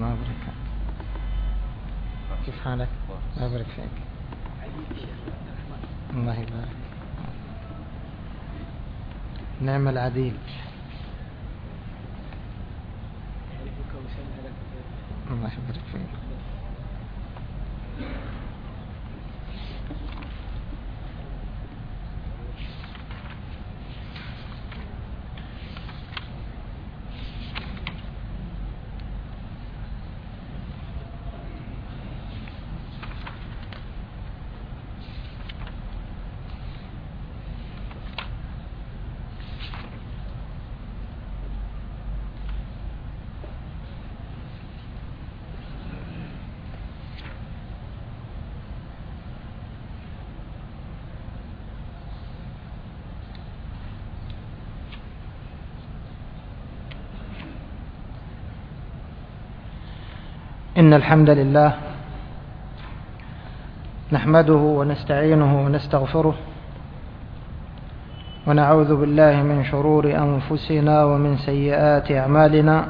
الله يبارك. كيف حالك؟ الله يبارك فيك. الله يبارك. نعم العديل. الله يبارك فيك. إن الحمد لله نحمده ونستعينه ونستغفره ونعوذ بالله من شرور أنفسنا ومن سيئات أعمالنا.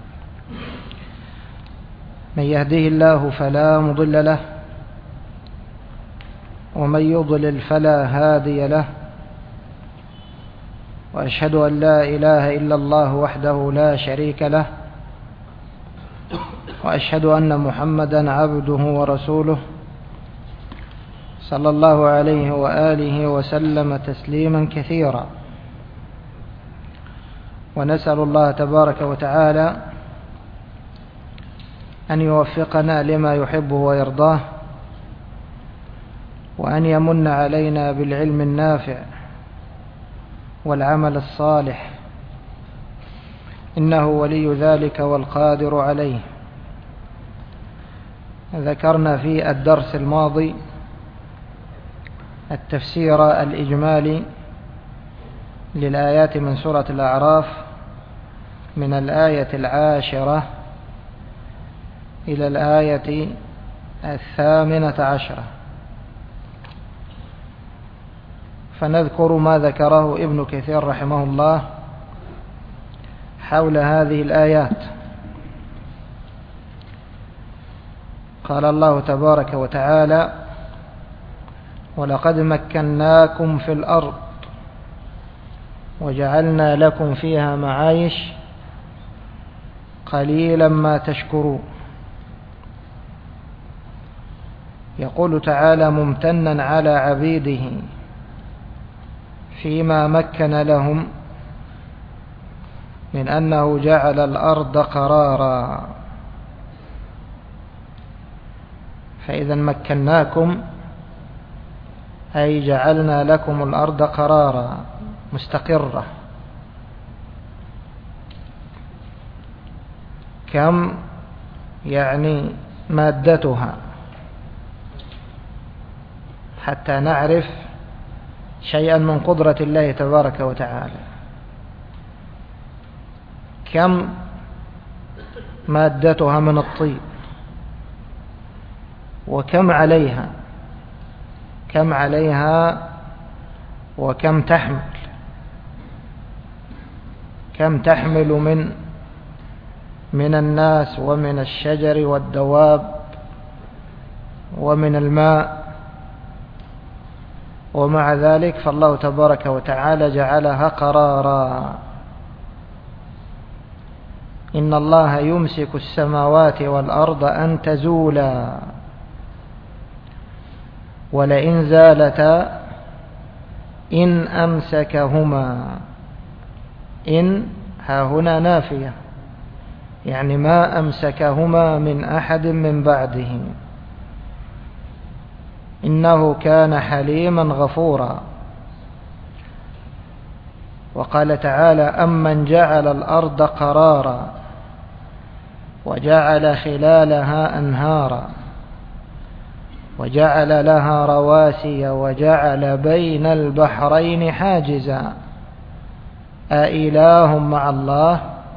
من يهده الله فلا مضل له ومن يضلل فلا هادي له، وأشهد أن لا إله إلا الله وحده لا شريك له، وأشهد أن محمدا عبده ورسوله صلى الله عليه وآله وسلم تسليما كثيرا. ونسأل الله تبارك وتعالى أن يوفقنا لما يحبه ويرضاه، وأن يمن علينا بالعلم النافع والعمل الصالح، إنه ولي ذلك والقادر عليه. ذكرنا في الدرس الماضي التفسير الإجمالي للآيات من سورة الأعراف من الآية 10 إلى الآية 18، فنذكر ما ذكره ابن كثير رحمه الله حول هذه الآيات. قال الله تبارك وتعالى: ولقد مكناكم في الأرض وجعلنا لكم فيها معايش قليلا ما تشكرون. يقول تعالى ممتنا على عبيده فيما مكن لهم من أنه جعل الأرض قرارا. فإذا مكناكم أي جعلنا لكم الأرض قرارا مستقرة. كم يعني مادتها، حتى نعرف شيئا من قدرة الله تبارك وتعالى. كم مادتها من الطين، وكم عليها، كم عليها وكم تحمل، كم تحمل من الناس ومن الشجر والدواب ومن الماء. ومع ذلك فالله تبارك وتعالى جعلها قرارا. إن الله يمسك السماوات والأرض أن تزولا ولئن زالتا إن أمسكهما. إن ها هنا نافية، يعني ما أمسكهما من أحد من بعده، إنه كان حليما غفورا. وقال تعالى: أمن جعل الأرض قرارا وجعل خلالها أنهارا وجعل لها رواسي وجعل بين البحرين حاجزا أإله مع الله.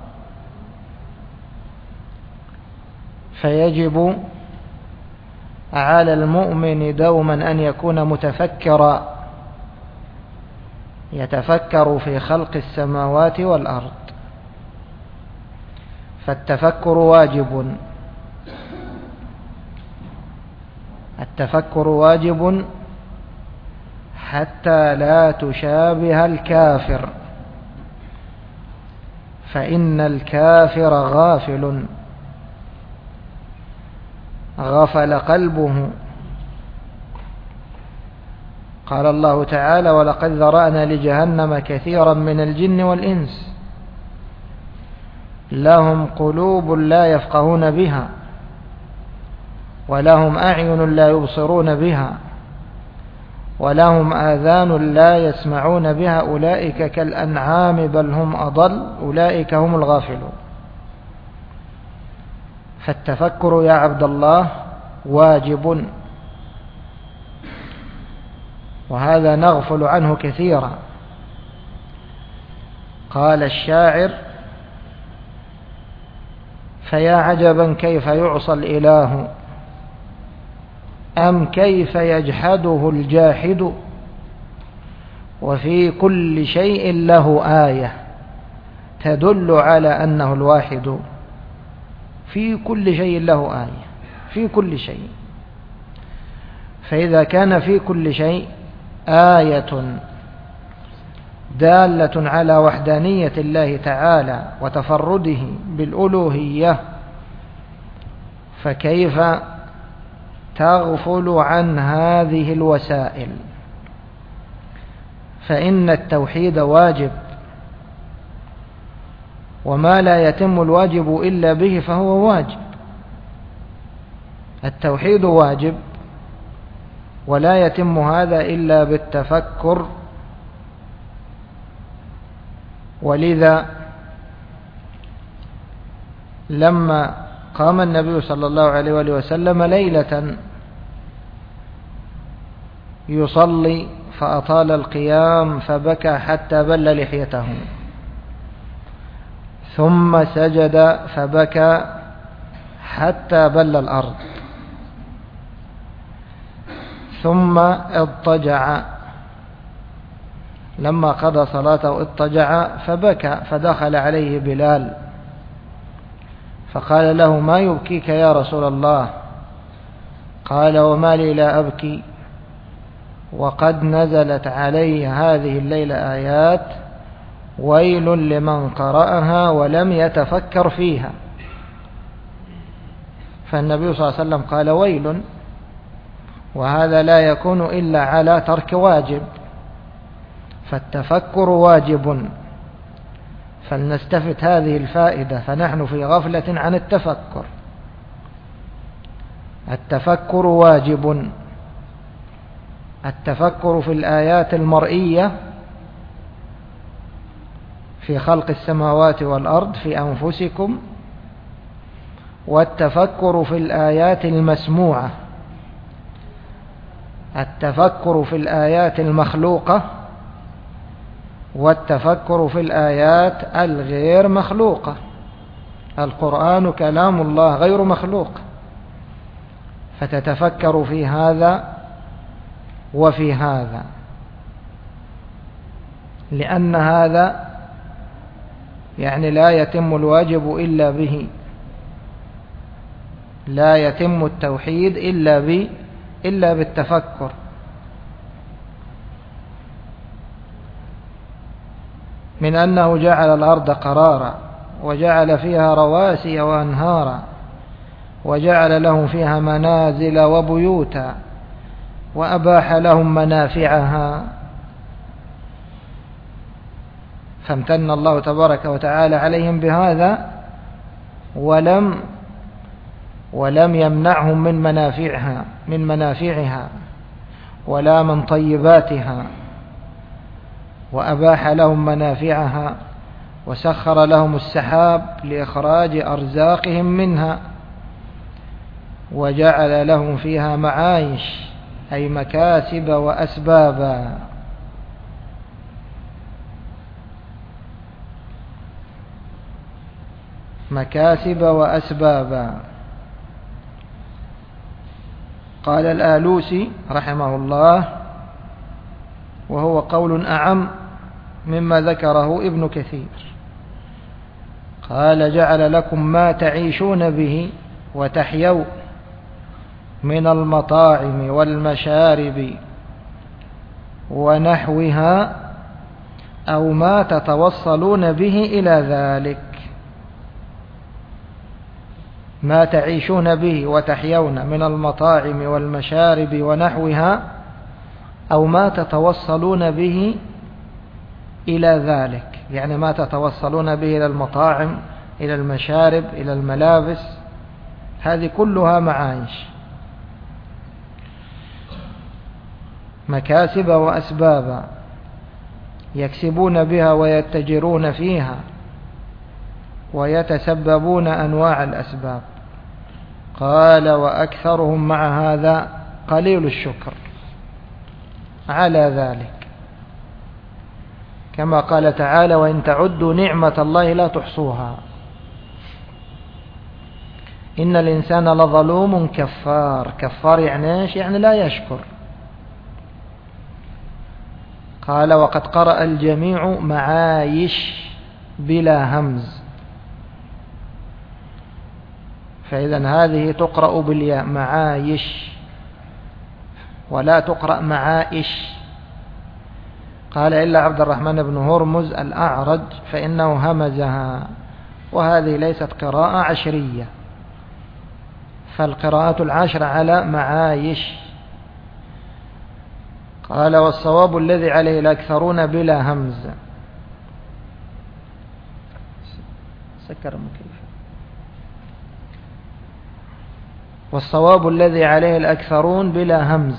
فيجب على المؤمن دوما أن يكون متفكرا، يتفكر في خلق السماوات والأرض. فالتفكر واجب فالتفكر واجب حتى لا تشابه الكافر، فإن الكافر غفل قلبه. قال الله تعالى: ولقد ذرأنا لجهنم كثيرا من الجن والإنس لهم قلوب لا يفقهون بها ولهم أعين لا يبصرون بها ولهم آذان لا يسمعون بها أولئك كالأنعام بل هم أضل أولئك هم الغافلون. فالتفكر يا عبد الله واجب، وهذا نغفل عنه كثيرا. قال الشاعر: فيا عجبا كيف يعصى الإله أم كيف يجحده الجاحد وفي كل شيء له آية تدل على أنه الواحد. في كل شيء له آية، في كل شيء. فإذا كان في كل شيء آية دالة على وحدانية الله تعالى وتفرده بالألوهية، فكيف تغفل عن هذه الوسائل؟ فإن التوحيد واجب، وما لا يتم الواجب إلا به فهو واجب. التوحيد واجب، ولا يتم هذا إلا بالتفكر. ولذا لما قام النبي صلى الله عليه وآله وسلم ليلة يصلي فأطال القيام فبكى حتى بل لحيته، ثم سجد فبكى حتى بل الأرض، ثم اضطجع، لما قضى صلاته اضطجع فبكى، فدخل عليه بلال فقال له: ما يبكيك يا رسول الله؟ قال: وما لي لا أبكي وقد نزلت علي هذه الليلة آيات ويل لمن قرأها ولم يتفكر فيها. فالنبي صلى الله عليه وسلم قال: ويل، وهذا لا يكون إلا على ترك واجب. فالتفكر واجب، فلنستفد هذه الفائدة، فنحن في غفلة عن التفكر. التفكر واجب، التفكر في الآيات المرئية في خلق السماوات والأرض في أنفسكم، والتفكر في الآيات المسموعة، التفكر في الآيات المخلوقة، والتفكر في الآيات الغير مخلوقة. القرآن كلام الله غير مخلوق، فتتفكر في هذا وفي هذا، لأن هذا يعني لا يتم الواجب إلا به، لا يتم التوحيد إلا بالتفكر. من أنه جعل الأرض قرارا وجعل فيها رواسي وأنهارا وجعل لهم فيها منازل وبيوتا وأباح لهم منافعها، فامتن الله تبارك وتعالى عليهم بهذا ولم يمنعهم من منافعها ولا من طيباتها، وأباح لهم منافعها وسخر لهم السحاب لإخراج أرزاقهم منها، وجعل لهم فيها معايش أي مكاسب وأسبابا. مكاسب وأسبابا. قال الآلوسي رحمه الله، وهو قول أعم مما ذكره ابن كثير، قال: جعل لكم ما تعيشون به وتحيوا من المطاعم والمشارب ونحوها أو ما تتوصلون به إلى ذلك، ما تعيشون به وتحيون من المطاعم والمشارب ونحوها أو ما تتوصلون به إلى ذلك، يعني ما تتوصلون به إلى المطاعم، إلى المشارب، إلى الملابس، هذه كلها معايش، مكاسب وأسبابا يكسبون بها ويتجرون فيها ويتسببون أنواع الأسباب. قال وأكثرهم مع هذا قليل الشكر على ذلك، كما قال تعالى وإن تعدوا نعمة الله لا تحصوها إن الإنسان لظلوم كفار. كفار يعني إيش؟ يعني لا يشكر. قال وقد قرأ الجميع معايش بلا همز، فإذا هذه تقرأ بالياء معايش ولا تقرأ معائش. قال إلا عبد الرحمن بن هرمز الأعرج فإنه همزها، وهذه ليست قراءة عشرية، فالقراءة العشر على معايش. قال والصواب الذي عليه الأكثرون بلا همز. سكر مكيف. والصواب الذي عليه الأكثرون بلا همز،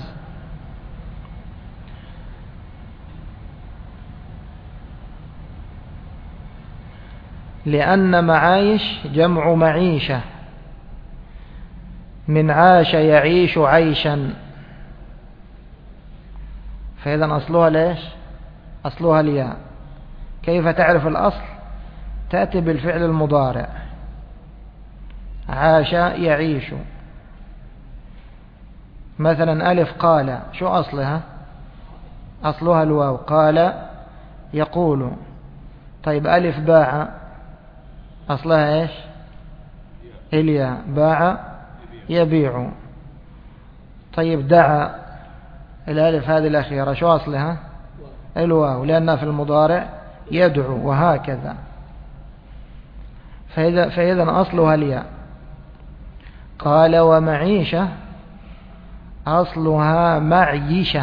لأن معايش جمع معيشة، من عاش يعيش عيشا، فإذا أصلها ليش؟ أصلها الياء. كيف تعرف الأصل؟ تأتي بالفعل المضارع، عاش يعيش. مثلا ألف قال، شو أصلها؟ أصلها الواو، قال يقول. طيب ألف باع، أصلها إيش؟ الياء، باع يبيع. طيب دعا، الألف هذه الأخيرة شو أصلها؟ الواو، لأنها في المضارع يدعو، وهكذا. فإذا أصلها الياء. قال ومعيشة أصلها معيشة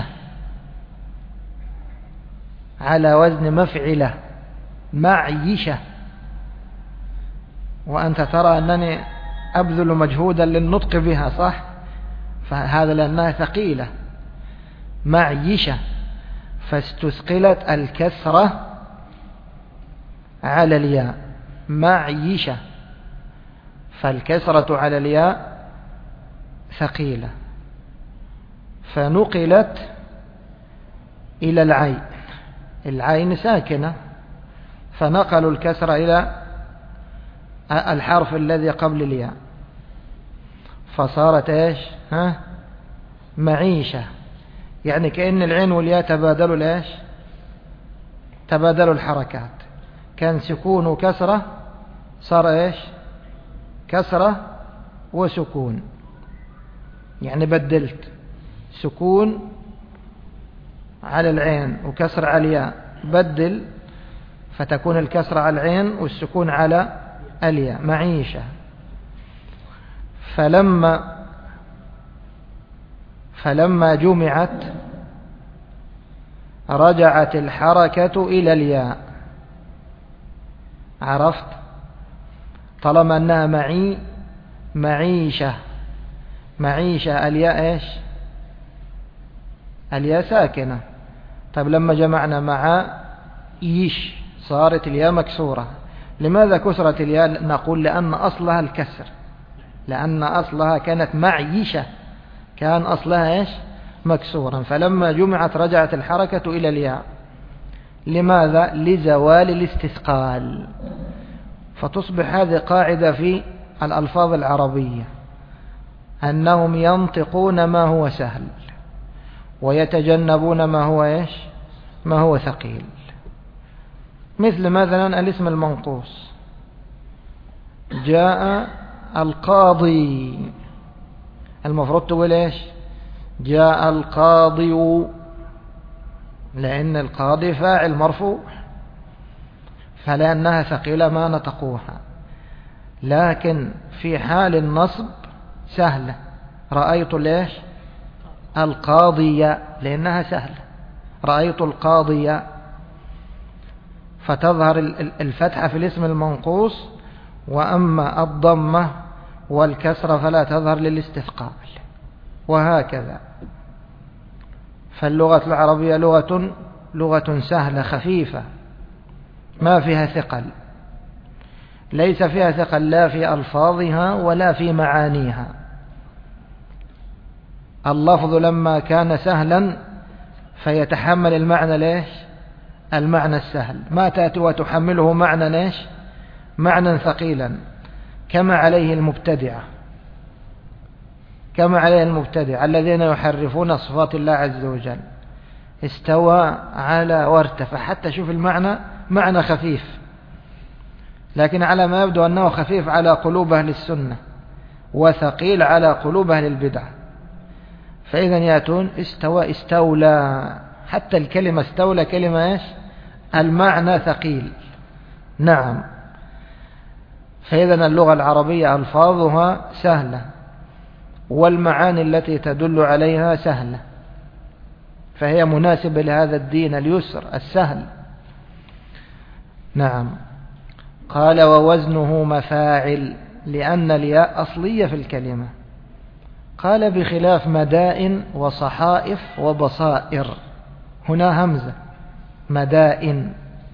على وزن مفعلة، معيشة. وأنت ترى أنني أبذل مجهودا للنطق بها، صح؟ فهذا لأنها ثقيلة، معيشة، فاستثقلت الكسرة على الياء، معيشة، فالكسرة على الياء ثقيلة، فنقلت إلى العين، العين ساكنة، فنقلوا الكسرة إلى الحرف الذي قبل الياء، فصارت إيش؟ معيشة. يعني كأن العين والياء تبادلوا الإيش؟ تبادلوا الحركات. كان سكون وكسرة، صار إيش؟ كسرة وسكون، يعني بدلت سكون على العين وكسر على الياء، بدل فتكون الكسر على العين والسكون على الياء، معيشة. فلما جمعت رجعت الحركة إلى الياء. عرفت؟ طالما أنها معيشة، معيشة، الياء إيش؟ الياء ساكنة. طيب لما جمعنا مع إيش صارت الياء مكسورة. لماذا كسرت الياء؟ نقول لأن أصلها الكسر، لأن أصلها كانت معيشة، كان أصلها إيش؟ مكسورا، فلما جمعت رجعت الحركة إلى الياء. لماذا؟ لزوال الاستثقال. فتصبح هذه قاعدة في الألفاظ العربية، أنهم ينطقون ما هو سهل ويتجنبون ما هو إيش؟ ما هو ثقيل. مثل مثلا الاسم المنقوص، جاء القاضي، المفروض تقول إيش؟ جاء القاضي، لأن القاضي فاعل مرفوع، فلأنها ثقيلة ما نطقوها. لكن في حال النصب سهلة، رأيت ليش؟ القاضية، لأنها سهلة، رأيت القاضية، فتظهر الفتحة في الاسم المنقوص، وأما الضمة والكسرة فلا تظهر للاستثقال، وهكذا. فاللغة العربية لغة سهلة خفيفة ما فيها ثقل، ليس فيها ثقل لا في ألفاظها ولا في معانيها. اللفظ لما كان سهلا فيتحمل المعنى ليش؟ المعنى السهل، ما تأتي وتحمله معنى ليش؟ معنى ثقيلا، كما عليه المبتدع الذين يحرفون صفات الله عز وجل. استوى على وارتفع، حتى شوف المعنى معنى خفيف، لكن على ما يبدو أنه خفيف على قلوب أهل السنة وثقيل على قلوب أهل البدع. فإذا يأتون استوى استولى، حتى الكلمة استولى كلمة إيش؟ المعنى ثقيل. نعم. فإذا اللغة العربية ألفاظها سهلة، والمعاني التي تدل عليها سهلة، فهي مناسبة لهذا الدين اليسر السهل. نعم. قال ووزنه مفاعل، لأن الياء أصلية في الكلمة. قال بخلاف مدائن وصحائف وبصائر، هنا همزة مدائن.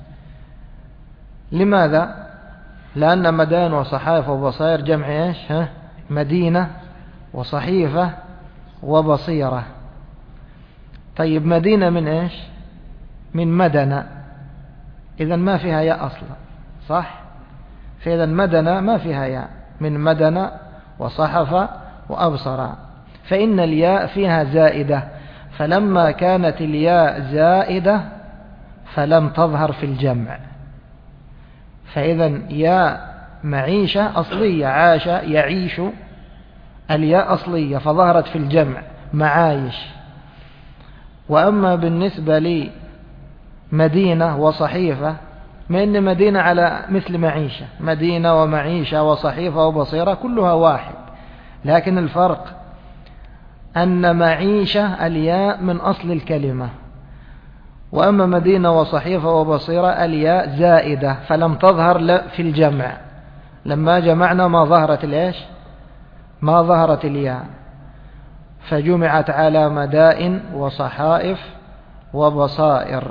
لماذا؟ لأن مدائن وصحائف وبصائر جمع إيش؟ مدينة وصحيفة وبصيرة. طيب مدينة من إيش؟ من مدنة، إذن ما فيها ياء أصلا، صح؟ فإذا مدنة ما فيها ياء، من مدنة وصحفة وأبصر، فإن الياء فيها زائدة، فلما كانت الياء زائدة فلم تظهر في الجمع. فإذا ياء معيشة أصلية، عاش يعيش، الياء أصلية فظهرت في الجمع معايش. وأما بالنسبة لمدينة وصحيفة، ما إن مدينة على مثل معيشة، مدينة ومعيشة وصحيفة وبصيرة كلها واحد، لكن الفرق أن معيشة الياء من أصل الكلمة، وأما مدينة وصحيفة وبصيرة الياء زائدة فلم تظهر في الجمع. لما جمعنا ما ظهرت الإيش؟ ما ظهرت الياء، فجمعت على مدائن وصحائف وبصائر،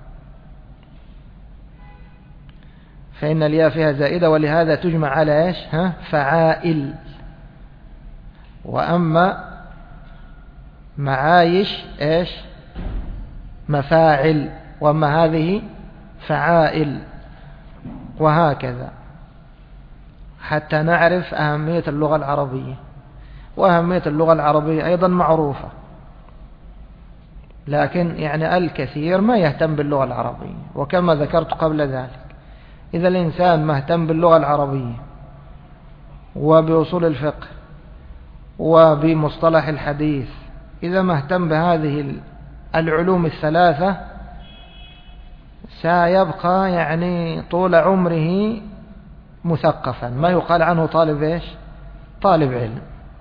فإن الياء فيها زائدة، ولهذا تجمع على إيش؟ فعائل. وأما معايش إيش؟ مفاعل، وأما هذه فعائل، وهكذا، حتى نعرف أهمية اللغة العربية. وأهمية اللغة العربية أيضا معروفة، لكن يعني الكثير ما يهتم باللغة العربية. وكما ذكرت قبل ذلك، إذا الإنسان ما اهتم باللغة العربية وبأصول الفقه وبمصطلح الحديث، إذا ما اهتم بهذه العلوم الثلاثة، سيبقى يعني طول عمره مثقفا، ما يقال عنه طالب إيش؟ طالب علم.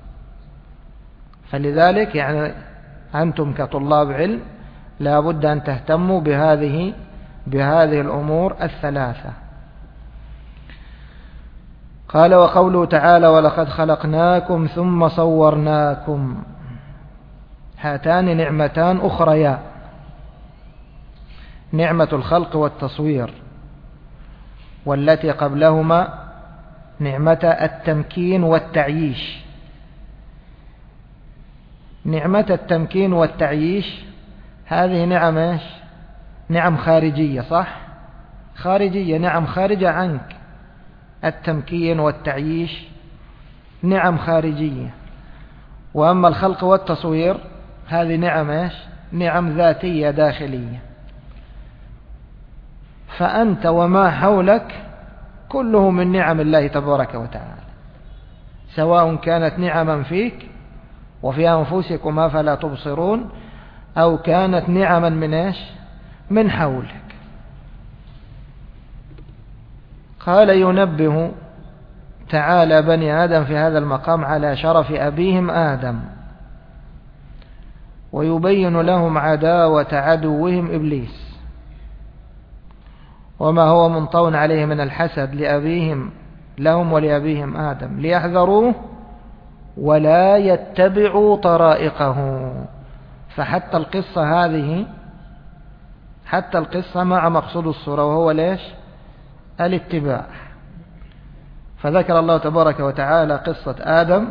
فلذلك يعني أنتم كطلاب علم لا بد أن تهتموا بهذه الأمور الثلاثة. قال وقوله تعالى ولقد خلقناكم ثم صورناكم، هاتان نعمتان أخريان، نعمة الخلق والتصوير، والتي قبلهما نعمة التمكين والتعييش. نعمة التمكين والتعييش هذه نعم إيش؟ نعم خارجية، صح؟ خارجية، نعم خارجة عنك. التمكين والتعييش نعم خارجية. وأما الخلق والتصوير هذه نعم إيش؟ نعم ذاتية داخلية. فأنت وما حولك كله من نعم الله تبارك وتعالى، سواء كانت نعما فيك وفي أنفسكم أفلا تبصرون، أو كانت نعما من إيش؟ من حولك. قال ينبه تعالى بني آدم في هذا المقام على شرف أبيهم آدم، ويبين لهم عداوة عدوهم إبليس وما هو منطون عليه من الحسد لأبيهم لهم ولأبيهم آدم، ليحذروه ولا يتبعوا طرائقه. فحتى القصة هذه، حتى القصة مع مقصود الصورة، وهو ليش؟ الاتباع. فذكر الله تبارك وتعالى قصة آدم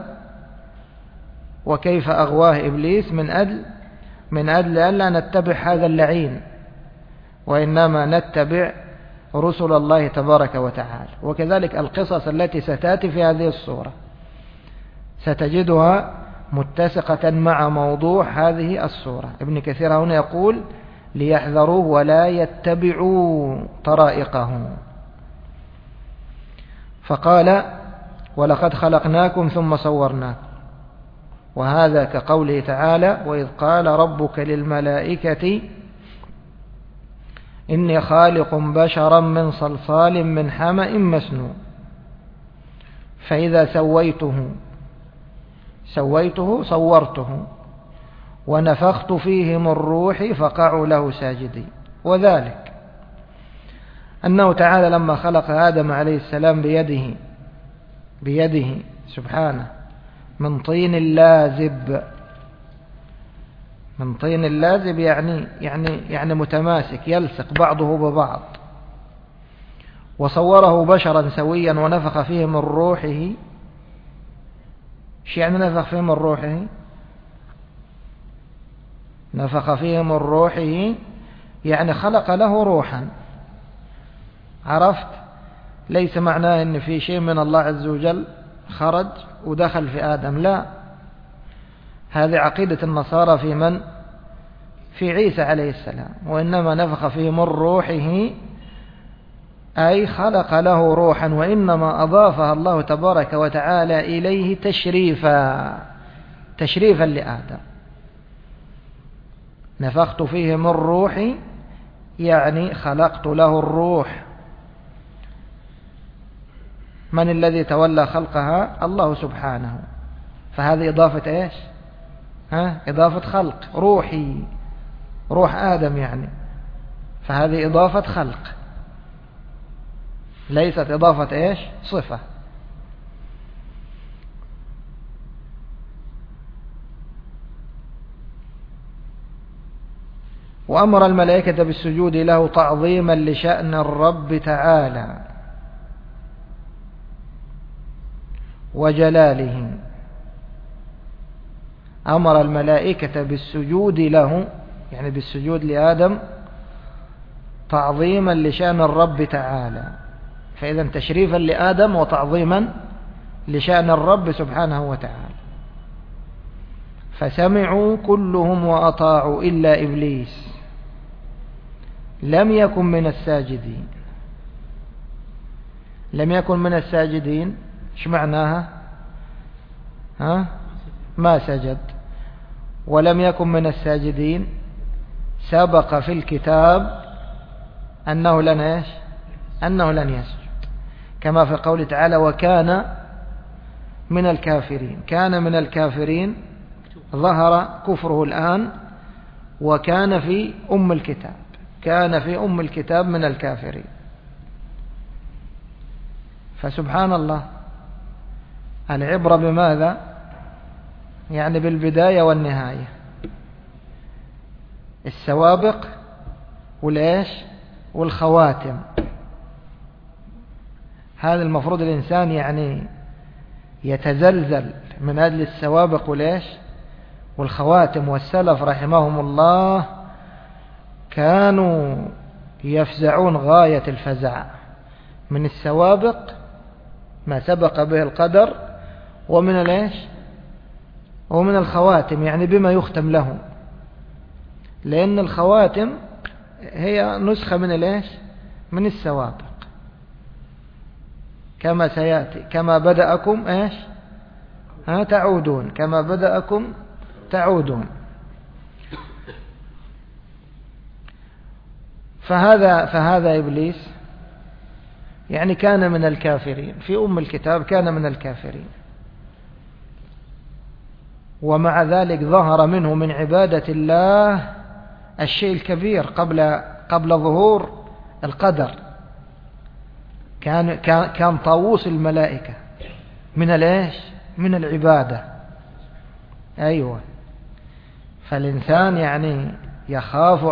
وكيف أغواه إبليس من أجل ألا نتبع هذا اللعين، وإنما نتبع رسل الله تبارك وتعالى. وكذلك القصص التي ستأتي في هذه الصورة ستجدها متسقة مع موضوع هذه الصورة. ابن كثير هنا يقول ليحذروه ولا يتبعوا طرائقه. فقال ولقد خلقناكم ثم صورناكم، وهذا كقوله تعالى وإذ قال ربك للملائكة إني خالق بشرا من صلصال من حمأ مسنون فإذا سويته صورته ونفخت فيه من روحي فقعوا له ساجدين. وذلك أنه تعالى لما خلق آدم عليه السلام بيده سبحانه من طين لازب، من طين اللازب يعني متماسك يلصق بعضه ببعض، وصوره بشرا سويا ونفخ فيه من روحه. ايش يعني نفخ فيه من روحه؟ نفخ فيه من روحه يعني خلق له روحا. عرفت؟ ليس معناه ان في شيء من الله عز وجل خرج ودخل في آدم، لا، هذه عقيدة النصارى في عيسى عليه السلام. وإنما نفخ فيه من روحه أي خلق له روحا، وإنما أضافها الله تبارك وتعالى إليه تشريفا لآدم. نفخت فيه من روحي يعني خلقت له الروح. من الذي تولى خلقها؟ الله سبحانه. فهذه إضافة إيش؟ إضافة خلق. روحي، روح آدم يعني، فهذه إضافة خلق ليست إضافة إيش؟ صفة. وأمر الملائكة بالسجود له تعظيما لشأن الرب تعالى وجلاله. أمر الملائكة بالسجود له يعني بالسجود لآدم تعظيما لشأن الرب تعالى، فإذا تشريفا لآدم وتعظيما لشأن الرب سبحانه وتعالى. فسمعوا كلهم وأطاعوا إلا إبليس لم يكن من الساجدين. لم يكن من الساجدين ايش معناها؟ ما سجد. ولم يكن من الساجدين سبق في الكتاب أنه لن يسجد، كما في قوله تعالى وكان من الكافرين. كان من الكافرين ظهر كفره الآن، وكان في أم الكتاب، كان في أم الكتاب من الكافرين. فسبحان الله، العبرة بماذا؟ يعني بالبداية والنهاية، السوابق والإيش والخواتم. هذا المفروض الإنسان يعني يتزلزل من أجل السوابق والإيش والخواتم. والسلف رحمهم الله كانوا يفزعون غاية الفزع من السوابق ما سبق به القدر، ومن الإيش ومن الخواتم يعني بما يختم له، لأن الخواتم هي نسخة من الإيش من السوابق، كما سيأتي كما بدأكم إيش تعودون كما بدأكم تعودون. فهذا إبليس يعني كان من الكافرين في الكتاب، كان من الكافرين، ومع ذلك ظهر منه من عبادة الله الشيء الكبير قبل ظهور القدر. كان طاووس الملائكة من العبادة. أيوة. فالإنسان يعني يخاف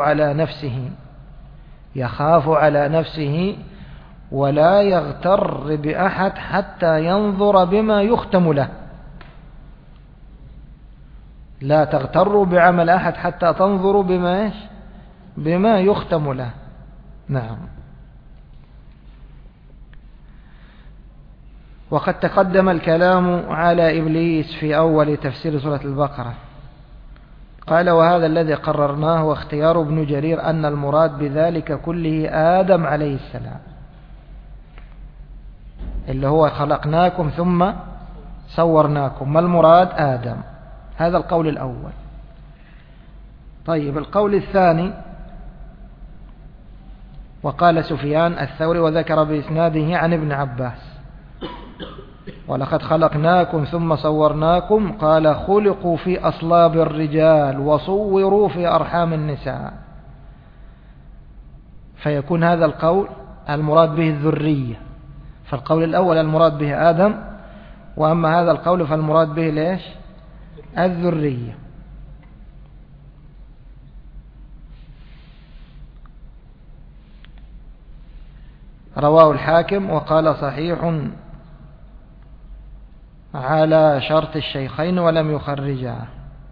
على نفسه ولا يغتر بأحد حتى ينظر بما يختم له. لا تغتروا بعمل أحد حتى تنظروا بما يختم له. نعم. وقد تقدم الكلام على إبليس في أول تفسير سورة البقرة. قال: وهذا الذي قررناه واختيار ابن جرير أن المراد بذلك كله آدم عليه السلام، اللي هو خلقناكم ثم صورناكم، ما المراد؟ آدم. هذا القول الأول. طيب، القول الثاني: وقال سفيان الثوري وذكر بإسناده عن ابن عباس: ولقد خلقناكم ثم صورناكم، قال: خلقوا في أصلاب الرجال وصوروا في أرحام النساء. فيكون هذا القول المراد به الذرية. فالقول الأول المراد به آدم، وأما هذا القول فالمراد به الذرية. رواه الحاكم وقال: صحيح على شرط الشيخين ولم يخرجاه.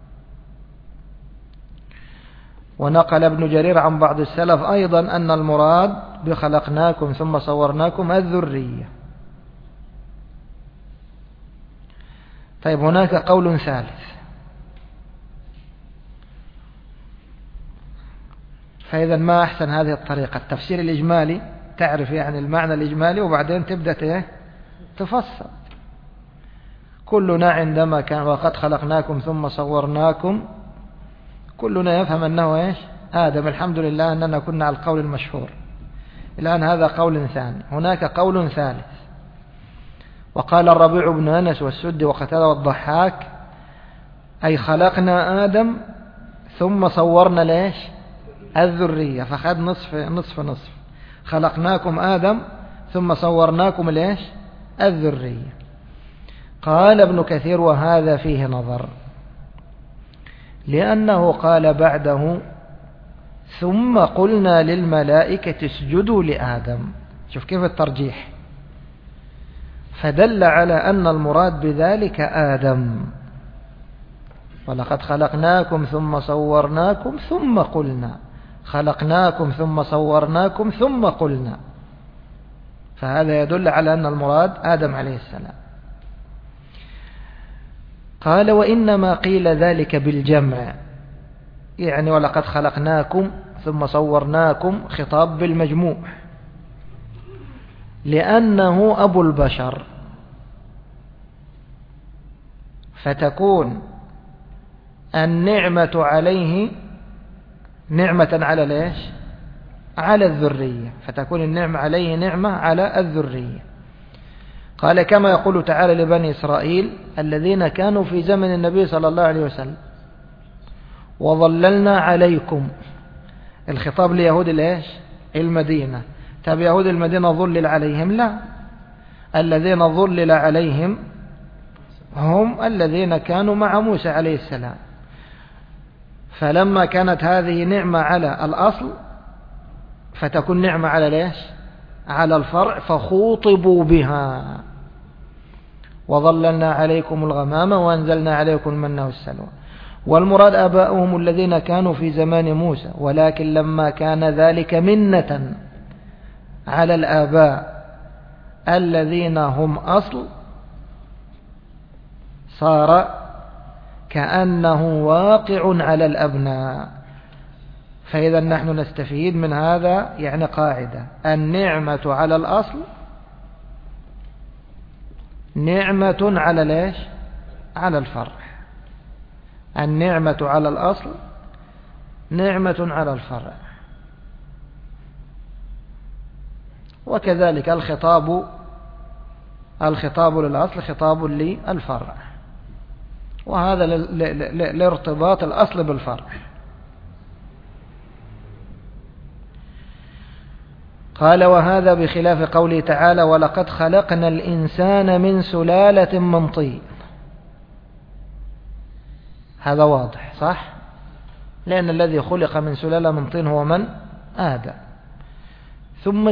ونقل ابن جرير عن بعض السلف أيضا أن المراد بخلقناكم ثم صورناكم الذرية. طيب، هناك قول ثالث. فإذا ما أحسن هذه الطريقة، التفسير الإجمالي، تعرف يعني المعنى الإجمالي وبعدين تبدأ تفسر. كلنا عندما كان وقد خلقناكم ثم صورناكم كلنا يفهم أنه آدم. الحمد لله أننا كنا على القول المشهور. الآن هذا قول ثاني. هناك قول ثالث. وقال الربيع بن أنس والسدي وقتادة والضحاك: أي خلقنا آدم ثم صورنا الذرية. فخذ نصف. خلقناكم آدم ثم صورناكم الذرية. قال ابن كثير: وهذا فيه نظر، لأنه قال بعده: ثم قلنا للملائكة اسجدوا لآدم. شوف كيف الترجيح. فدل على أن المراد بذلك آدم. ولقد خلقناكم ثم صورناكم ثم قلنا، خلقناكم ثم صورناكم ثم قلنا. فهذا يدل على أن المراد آدم عليه السلام. قال: وإنما قيل ذلك بالجمع، يعني ولقد خلقناكم ثم صورناكم خطاب بالمجموع، لأنه أبو البشر، فتكون النعمة عليه نعمة على على الذرية، فتكون النعمة عليه نعمة على الذرية. قال: كما يقول تعالى لبني إسرائيل الذين كانوا في زمن النبي صلى الله عليه وسلم: وظللنا عليكم. الخطاب ليهود المدينة. طب يهود المدينة ظلل عليهم؟ لا، الذين ظلل عليهم هم الذين كانوا مع موسى عليه السلام. فلما كانت هذه نعمة على الأصل فتكون نعمة على على الفرع، فخوطبوا بها. وظللنا عليكم الغمام وأنزلنا عليكم المن والسلوى. والمراد آباؤهم الذين كانوا في زمان موسى، ولكن لما كان ذلك منة على الآباء الذين هم أصل، صار كأنه واقع على الأبناء. فإذا نحن نستفيد من هذا يعني قاعدة: النعمة على الأصل نعمة على على الفرع. النعمة على الأصل نعمة على الفرع. وكذلك الخطاب للأصل خطاب للفرع، وهذا لارتباط الأصل بالفرع. قال وهذا بخلاف قوله تعالى ولقد خلقنا الإنسان من سلالة من طين. هذا واضح صح؟ لأن الذي خلق من سلالة من طين هو من؟ آدم. ثم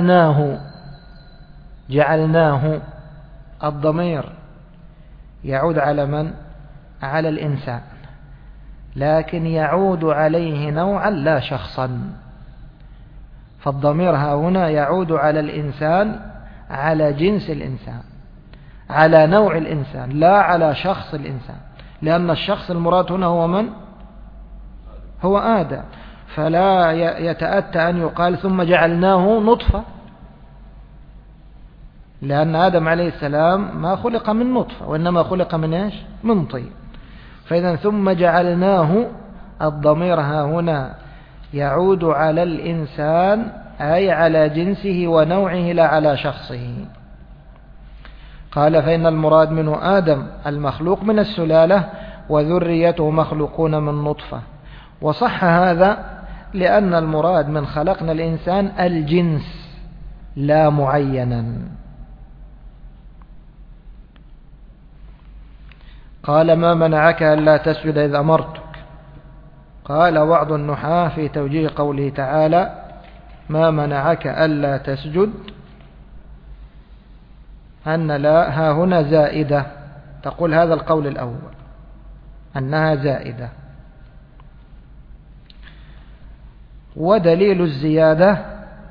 جعلناه الضمير يعود على من؟ على الإنسان، لكن يعود عليه نوعا لا شخصا. فالضمير ها هنا يعود على الإنسان، على جنس الإنسان، على نوع الإنسان، لا على شخص الإنسان، لأن الشخص المراد هنا هو من؟ هو آدم. فلا يتأتى أن يقال ثم جعلناه نطفة، لأن آدم عليه السلام ما خلق من نطفة، وإنما خلق من إيش؟ من طين. فإذا ثم جعلناه الضمير ها هنا يعود على الإنسان، أي على جنسه ونوعه لا على شخصه. قال فإن المراد منه آدم المخلوق من السلالة، وذريته مخلوقون من نطفة. وصح هذا لأن المراد من خلقنا الإنسان الجنس لا معينا. قال ما منعك ألا تسجد إذ أمرتك؟ قال بعض النحاة في توجيه قوله تعالى ما منعك ألا تسجد أن لا ها هنا زائدة، تقول هذا القول الأول أنها زائدة. ودليل الزيادة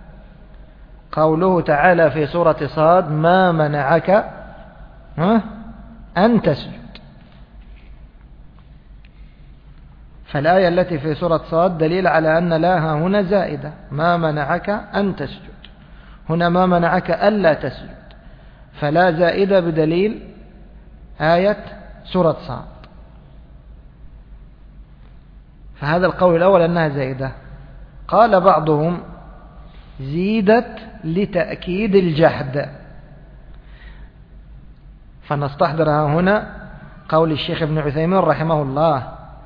قوله تعالى في سورة صاد ما منعك أن تسجد. فالآية التي في سورة صاد دليل على أن لا هنا زائدة، ما منعك أن تسجد، هنا ما منعك ألا تسجد، فلا زائدة بدليل آية سورة صاد. فهذا القول الأول أنها زائدة. قال بعضهم زيدت لتأكيد الجحد. فنستحضرها هنا قول الشيخ ابن عثيمين رحمه الله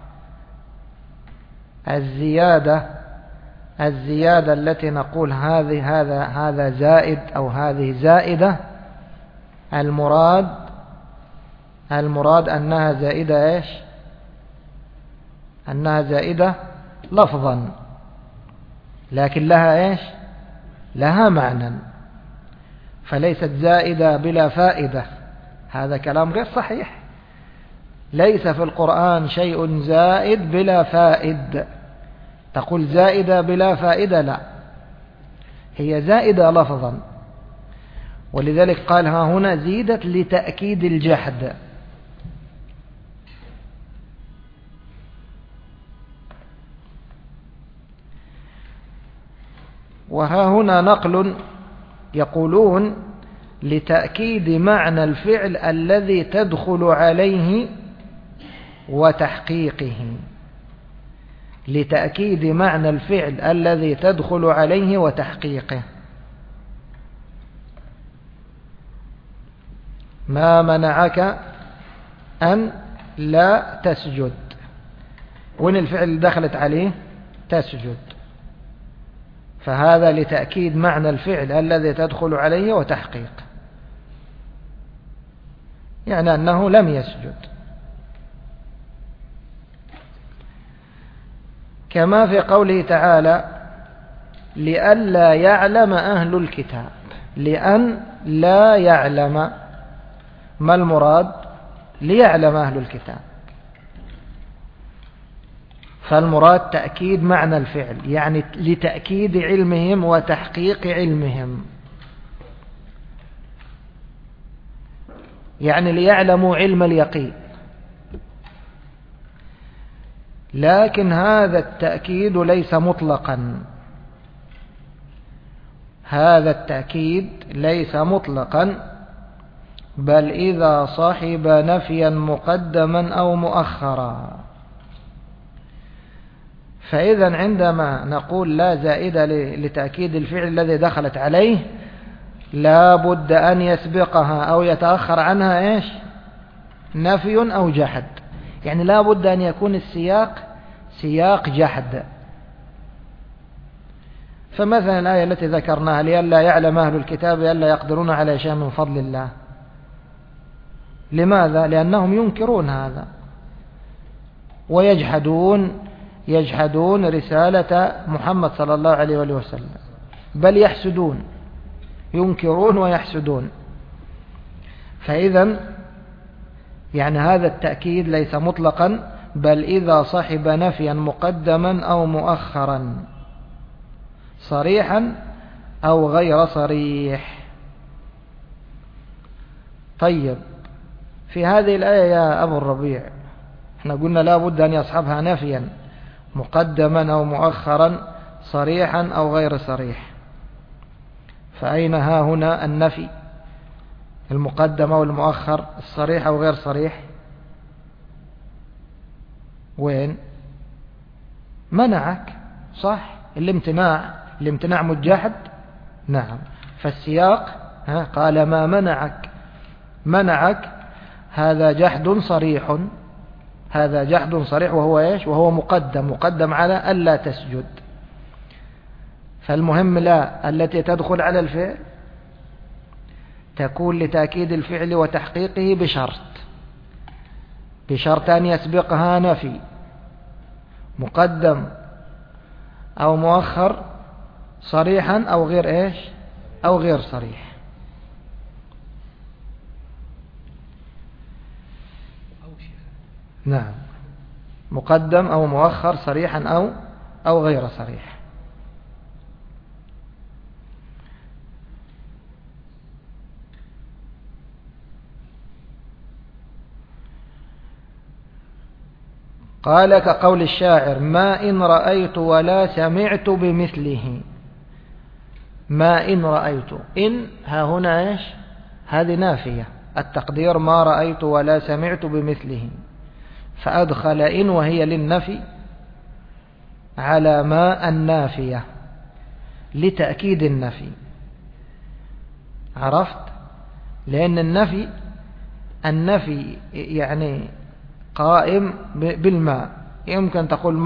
الزيادة التي نقول هذا زائد أو هذه زائدة، المراد أنها زائدة إيش؟ أنها زائدة لفظا، لكن لها إيش؟ لها معنى، فليست زائدة بلا فائدة. هذا كلام غير صحيح. ليس في القرآن شيء زائد بلا فائد. تقول زائدة بلا فائدة، لا، هي زائدة لفظا، ولذلك قال ها هنا زيدت لتأكيد الجحد. وها هنا نقل يقولون لتأكيد معنى الفعل الذي تدخل عليه وتحقيقه، لتأكيد معنى الفعل الذي تدخل عليه وتحقيقه. ما منعك أن لا تسجد، وين الفعل اللي دخلت عليه؟ تسجد. فهذا لتأكيد معنى الفعل الذي تدخل عليه وتحقيق، يعني أنه لم يسجد. كما في قوله تعالى لئلا يعلم أهل الكتاب، لأن لا يعلم، ما المراد؟ ليعلم أهل الكتاب. فالمراد تأكيد معنى الفعل، يعني لتأكيد علمهم وتحقيق علمهم، يعني ليعلموا علم اليقين. لكن هذا التأكيد ليس مطلقا، هذا التأكيد ليس مطلقا، بل إذا صحب نفيا مقدما أو مؤخرا. فإذا عندما نقول لا زائدة لتأكيد الفعل الذي دخلت عليه لا بد أن يسبقها أو يتأخر عنها إيش؟ نفي أو جحد. يعني لا بد أن يكون السياق سياق جحد. فمثلا الآية التي ذكرناها لئلا يعلم أهل الكتاب ألا يقدرون على شيء من فضل الله. لماذا؟ لأنهم ينكرون هذا ويجحدون رسالة محمد صلى الله عليه وسلم، بل يحسدون، ينكرون ويحسدون. فإذا يعني هذا التأكيد ليس مطلقا، بل إذا صحب نفيا مقدما أو مؤخرا صريحا أو غير صريح. طيب في هذه الآية يا أبو الربيع احنا قلنا لا بد أن يصحبها نفيا مقدما أو مؤخرا صريحا أو غير صريح. فأين ها هنا النفي المقدم أو المؤخر الصريح أو غير صريح؟ وين؟ منعك، صح؟ الامتناع مجحد. نعم. فالسياق قال ما منعك هذا جحد صريح، هذا جحد صريح. وهو إيش؟ وهو مقدم على ألا تسجد. فالمهم لا التي تدخل على الفعل تكون لتأكيد الفعل وتحقيقه بشرط أن يسبقها نفي مقدم أو مؤخر صريحا أو غير إيش؟ أو غير صريح. نعم، مقدم أو مؤخر صريحا أو غير صريح. قال كقول الشاعر ما إن رأيت ولا سمعت بمثله. ما إن رأيت، إن ها هنا إيش؟ هذه نافية، التقدير ما رأيت ولا سمعت بمثله، فأدخل إن وهي للنفي على ما النافية لتأكيد النفي. عرفت؟ لأن النفي يعني قائم بالماء. يمكن تقول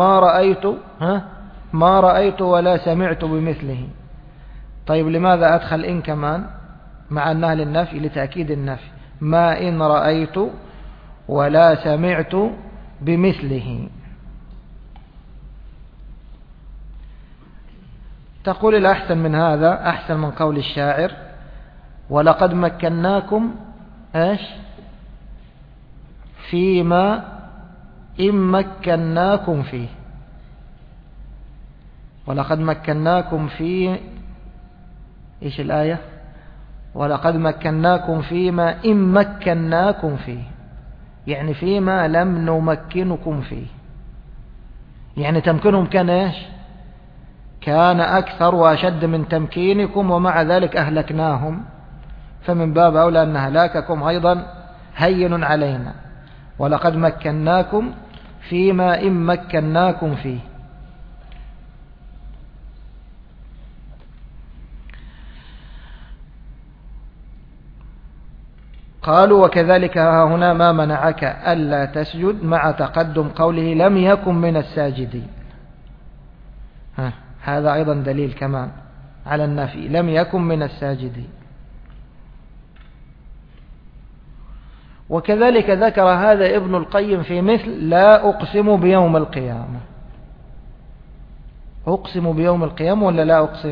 ما رأيت ولا سمعت بمثله. طيب لماذا أدخل إن كمان مع أنها للنفي؟ لتأكيد النفي. ما إن رأيت ولا سمعت بمثله. تقول الأحسن من هذا، أحسن من قول الشاعر ولقد مكناكم إيش؟ فيما إن مكناكم فيه. ولقد مكناكم في إيش الآية؟ ولقد مكناكم فيما إن مكناكم فيه، يعني فيما لم نمكنكم فيه. يعني تمكنهم كان إيش؟ كان أكثر وأشد من تمكينكم، ومع ذلك أهلكناهم. فمن باب أولى أن هلاككم أيضا هين علينا. ولقد مكناكم فيما إن مكناكم فيه. قالوا وكذلك هنا ما منعك ألا تسجد مع تقدم قوله لم يكن من الساجدين. هذا أيضا دليل كمان على النفي، لم يكن من الساجدين. وكذلك ذكر هذا ابن القيم في مثل لا أقسم بيوم القيامة. أقسم بيوم القيامة ولا لا أقسم؟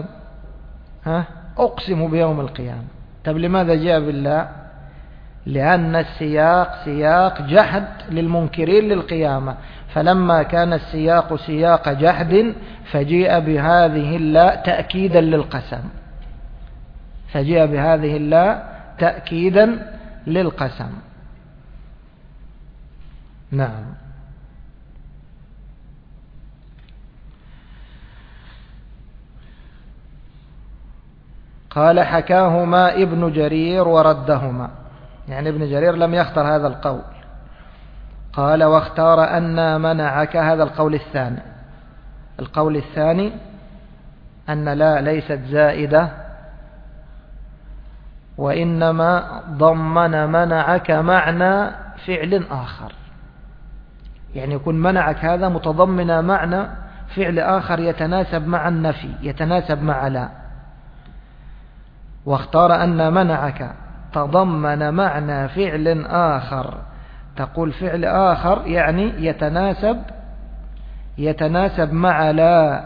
أقسم بيوم القيامة. طب لماذا جاء بالله؟ لأن السياق سياق جحد للمنكرين للقيامة، فلما كان السياق سياق جحد فجيء بهذه اللاء تأكيدا للقسم، فجيء بهذه اللاء تأكيدا للقسم. نعم. قال حكاهما ابن جرير وردهما. يعني ابن جرير لم يختر هذا القول. قال واختار أن منعك، هذا القول الثاني. القول الثاني أن لا ليست زائدة، وإنما ضمن منعك معنى فعل آخر، يعني يكون منعك هذا متضمن معنى فعل آخر يتناسب مع النفي، يتناسب مع لا. واختار أن منعك تضمن معنى فعل آخر، تقول فعل آخر يعني يتناسب مع لا،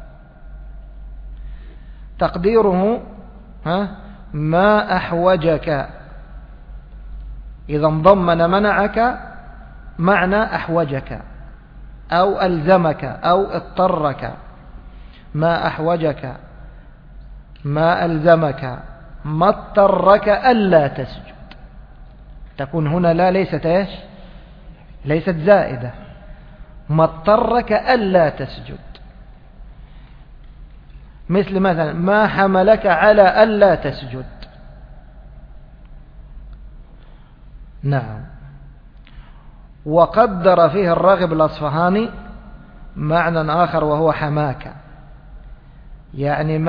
تقديره ما أحوجك. إذا ضمن منعك معنى أحوجك أو ألزمك أو اضطرك. ما أحوجك، ما ألزمك، ما اضطرك ألا تسجد. تكون هنا لا ليست زائدة. ما اضطرك ألا تسجد، مثل مثلا ما حملك على ألا تسجد. نعم. وقدر فيه الراغب الأصفهاني معنى آخر وهو حماك، يعني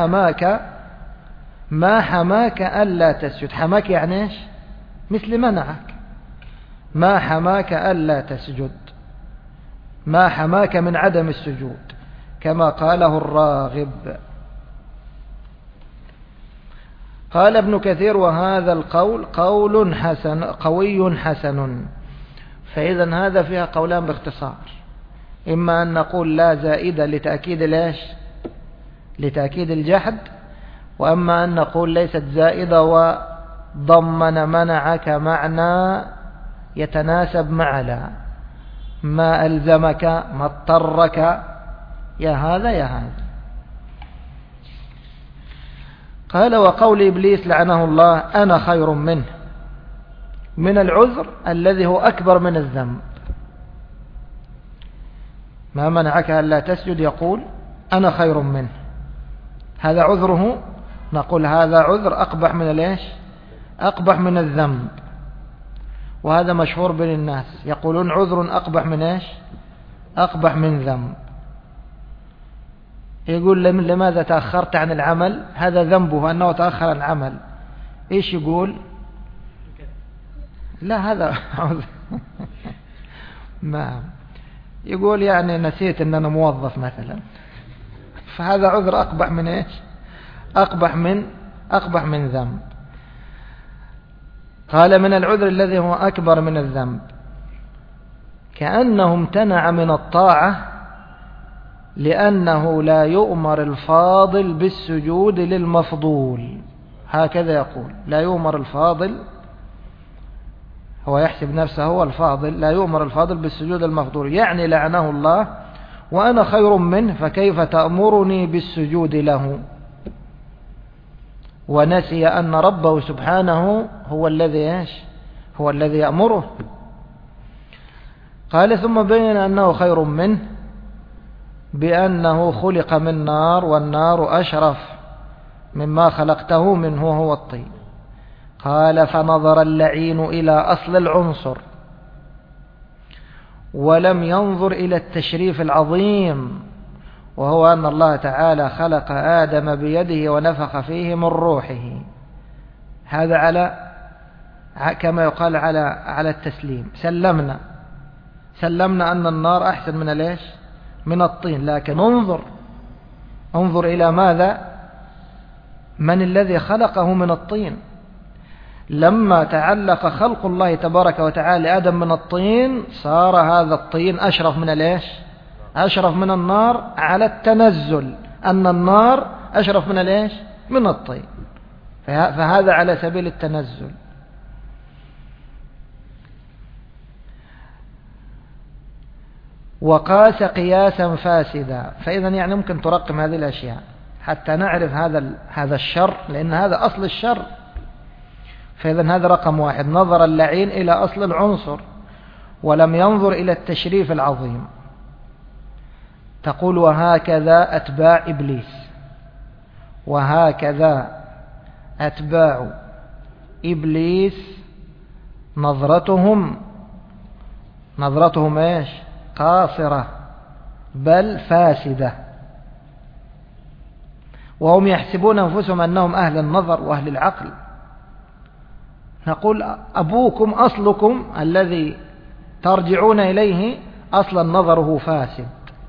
ما حماك ألا تسجد. حماك يعني إيش؟ مثل منعك. ما حماك ألا تسجد، ما حماك من عدم السجود، كما قاله الراغب. قال ابن كثير وهذا القول قول حسن قوي حسن. فإذا هذا فيها قولان باختصار، إما أن نقول لا زائدة لتأكيد ليش؟ لتأكيد الجحد، وأما أن نقول ليست زائدة وضمن منعك معنى يتناسب مع لا. ما ألزمك، ما اضطرك، يا هذا يا هذا. قال وقول إبليس لعنه الله أنا خير منه، من العذر الذي هو أكبر من الذنب. ما منعك ألا تسجد، يقول أنا خير منه، هذا عذره. نقول هذا عذر أقبح من ليش؟ أقبح من الذنب. وهذا مشهور بين الناس، يقولون عذر أقبح من إيش؟ أقبح من ذنب. يقول لماذا تأخرت عن العمل؟ هذا ذنبه أنه تأخر عن العمل. إيش يقول؟ لا هذا عذر. ما يقول يعني نسيت أن أنا موظف مثلا، فهذا عذر أقبح من إيش؟ أقبح من ذنب. قال من العذر الذي هو أكبر من الذنب، كأنه امتنع من الطاعة لأنه لا يؤمر الفاضل بالسجود للمفضول. هكذا يقول، لا يؤمر الفاضل، هو يحسب نفسه هو الفاضل، لا يؤمر الفاضل بالسجود للمفضول، يعني لعنه الله وأنا خير منه، فكيف تأمرني بالسجود له؟ ونسي أن ربه سبحانه هو الذي هو الذي يأمره. قال ثم بين أنه خير منه بأنه خلق من نار، والنار أشرف مما خلقته منه وهو الطين. قال فنظر اللعين إلى أصل العنصر ولم ينظر إلى التشريف العظيم، وهو أن الله تعالى خلق آدم بيده ونفخ فيه من روحه. هذا على كما يقال على التسليم. سلمنا أن النار أحسن من الطين، لكن انظر إلى ماذا؟ من الذي خلقه من الطين؟ لما تعلق خلق الله تبارك وتعالى لآدم من الطين، صار هذا الطين أشرف من أشرف من النار، على التنزل أن النار أشرف من الطين. فهذا على سبيل التنزل. وقاس قياسا فاسدا. فإذا يعني ممكن ترقم هذه الأشياء حتى نعرف هذا الشر، لأن هذا أصل الشر. فإذا هذا رقم واحد، نظر اللعين إلى أصل العنصر ولم ينظر إلى التشريف العظيم. تقول وهكذا أتباع إبليس، وهكذا أتباع إبليس نظرتهم إيش؟ قاصرة بل فاسدة، وهم يحسبون أنفسهم أنهم أهل النظر وأهل العقل. نقول أبوكم أصلكم الذي ترجعون إليه أصلا نظره فاسد،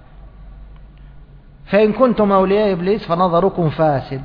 فإن كنتم أولياء إبليس فنظركم فاسد.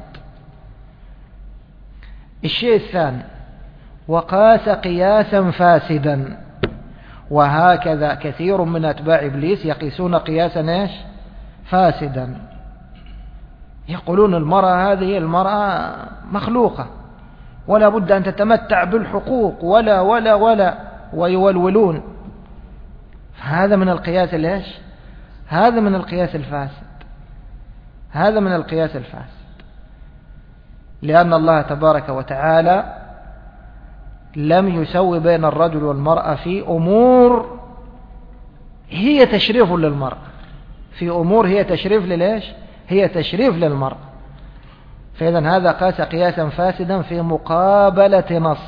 الشيء الثاني، وقاس قياسا فاسدا، وهكذا كثير من أتباع إبليس يقيسون قياسا إيش؟ فاسدا. يقولون المرأة هذه المرأة مخلوقة ولا بد أن تتمتع بالحقوق ولا ولا ولا، ويولولون. هذا من القياس الإيش؟ هذا من القياس الفاسد، هذا من القياس الفاسد، لأن الله تبارك وتعالى لم يسوي بين الرجل والمرأة في أمور هي تشريف للمرأة، في أمور هي تشريف للإيش؟ هي تشريف للمرأة. فإذا هذا قاس قياسا فاسدا في مقابلة نص،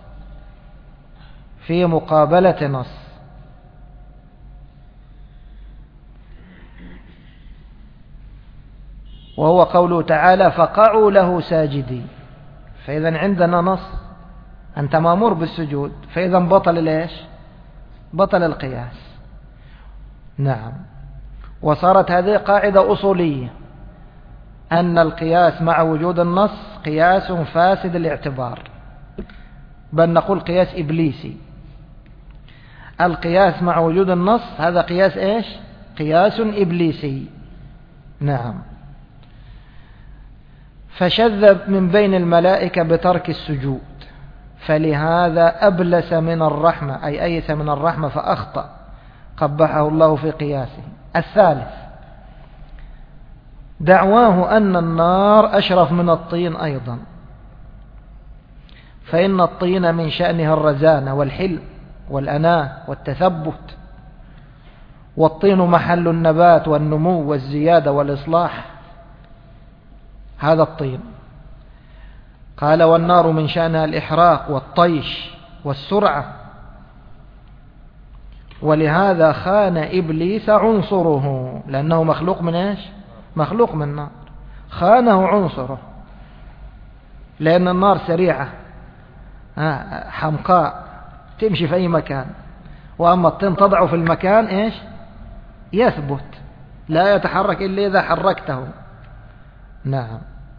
في مقابلة نص. وهو قوله تعالى فقعوا له ساجدين. فإذا عندنا نص أنت مأمور بالسجود، فإذا بطل الإيش؟ بطل القياس. نعم. وصارت هذه قاعدة أصولية، أن القياس مع وجود النص قياس فاسد الاعتبار، بل نقول قياس إبليسي. القياس مع وجود النص هذا قياس إيش؟ قياس إبليسي. نعم. فشذ من بين الملائكة بترك السجود، فلهذا أبلس من الرحمة، أي أيس من الرحمة فأخطأ، قبحه الله في قياسه. الثالث، دعواه أن النار أشرف من الطين أيضا، فإن الطين من شأنها الرزانة والحلم والأناة والتثبت، والطين محل النبات والنمو والزيادة والإصلاح، هذا الطين. قال والنار من شأنها الإحراق والطيش والسرعة، ولهذا خان إبليس عنصره، لأنه مخلوق من إيش؟ مخلوق من النار، خانه عنصره، لأن النار سريعة حمقاء تمشي في أي مكان، وأما الطين تضع في المكان إيش؟ يثبت، لا يتحرك إلا إذا حركته. نعم.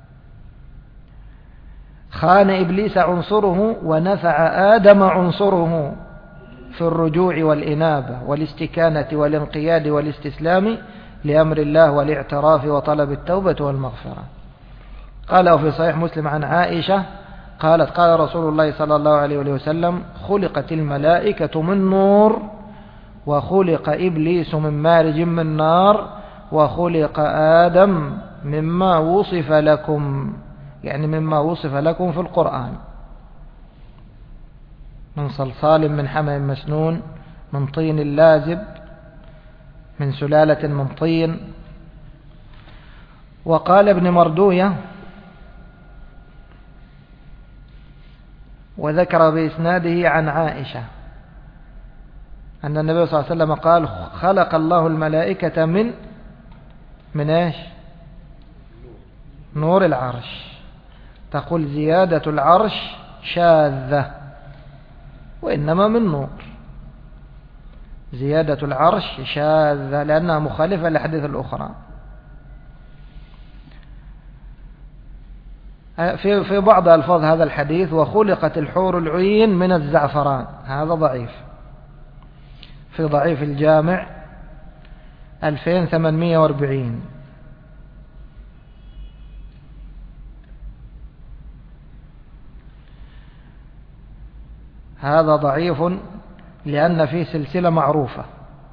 خان إبليس عنصره ونفع آدم عنصره في الرجوع والإنابة والاستكانة والانقياد والاستسلام لأمر الله والاعتراف وطلب التوبة والمغفرة. قال في صحيح مسلم عن عائشة قالت قال رسول الله صلى الله عليه وسلم خلقت الملائكة من نور، وخلق إبليس من مارج من نار، وخلق آدم مما وصف لكم، يعني مما وصف لكم في القرآن، من صلصال من حمأ مسنون، من طين لازب، من سلالة من طين. وقال ابن مردوية وذكر بإسناده عن عائشة أن النبي صلى الله عليه وسلم قال خلق الله الملائكة من إيش؟ نور العرش. تقول زيادة العرش شاذة، وإنما من نور. زيادة العرش شاذة لأنها مخالفة للحديث الأخرى. في بعض ألفاظ هذا الحديث وخلقت الحور العين من الزعفران، هذا ضعيف، في ضعيف الجامع 2840. هذا ضعيف لأن فيه سلسلة معروفة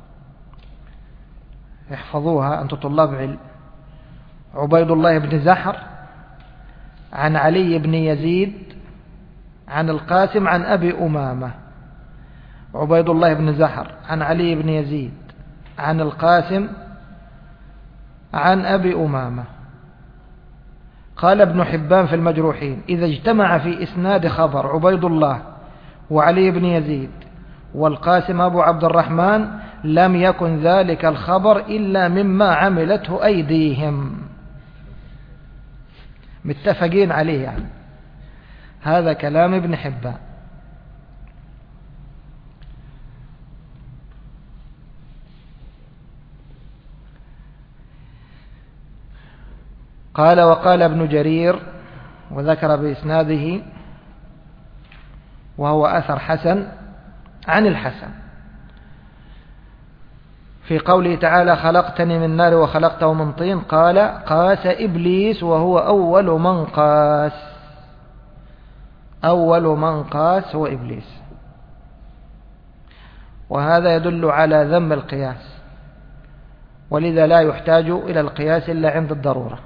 احفظوها أنتم طلاب علم. عبيد الله بن زحر عن علي بن يزيد عن القاسم عن أبي أمامة. عبيد الله بن زحر عن علي بن يزيد عن القاسم عن أبي أمامة. قال ابن حبان في المجروحين إذا اجتمع في إسناد خبر عبيد الله وعلي بن يزيد والقاسم أبو عبد الرحمن لم يكن ذلك الخبر إلا مما عملته أيديهم. متفقين عليه يعني. هذا كلام ابن حبان. قال وقال ابن جرير وذكر بإسناده وهو أثر حسن عن الحسن في قوله تعالى خلقتني من نار وخلقته من طين، قال قاس إبليس وهو أول من قاس. أول من قاس هو إبليس. وهذا يدل على ذم القياس، ولذا لا يحتاج إلى القياس إلا عند الضرورة.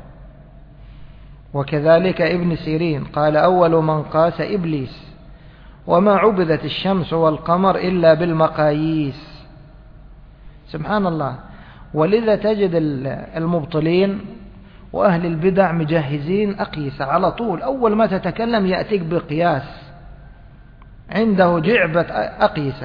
وكذلك ابن سيرين قال أول من قاس إبليس، وما عبدت الشمس والقمر إلا بالمقاييس. سبحان الله. ولذا تجد المبطلين وأهل البدع مجهزين أقيسة على طول، أول ما تتكلم يأتيك بقياس، عنده جعبة أقيسة،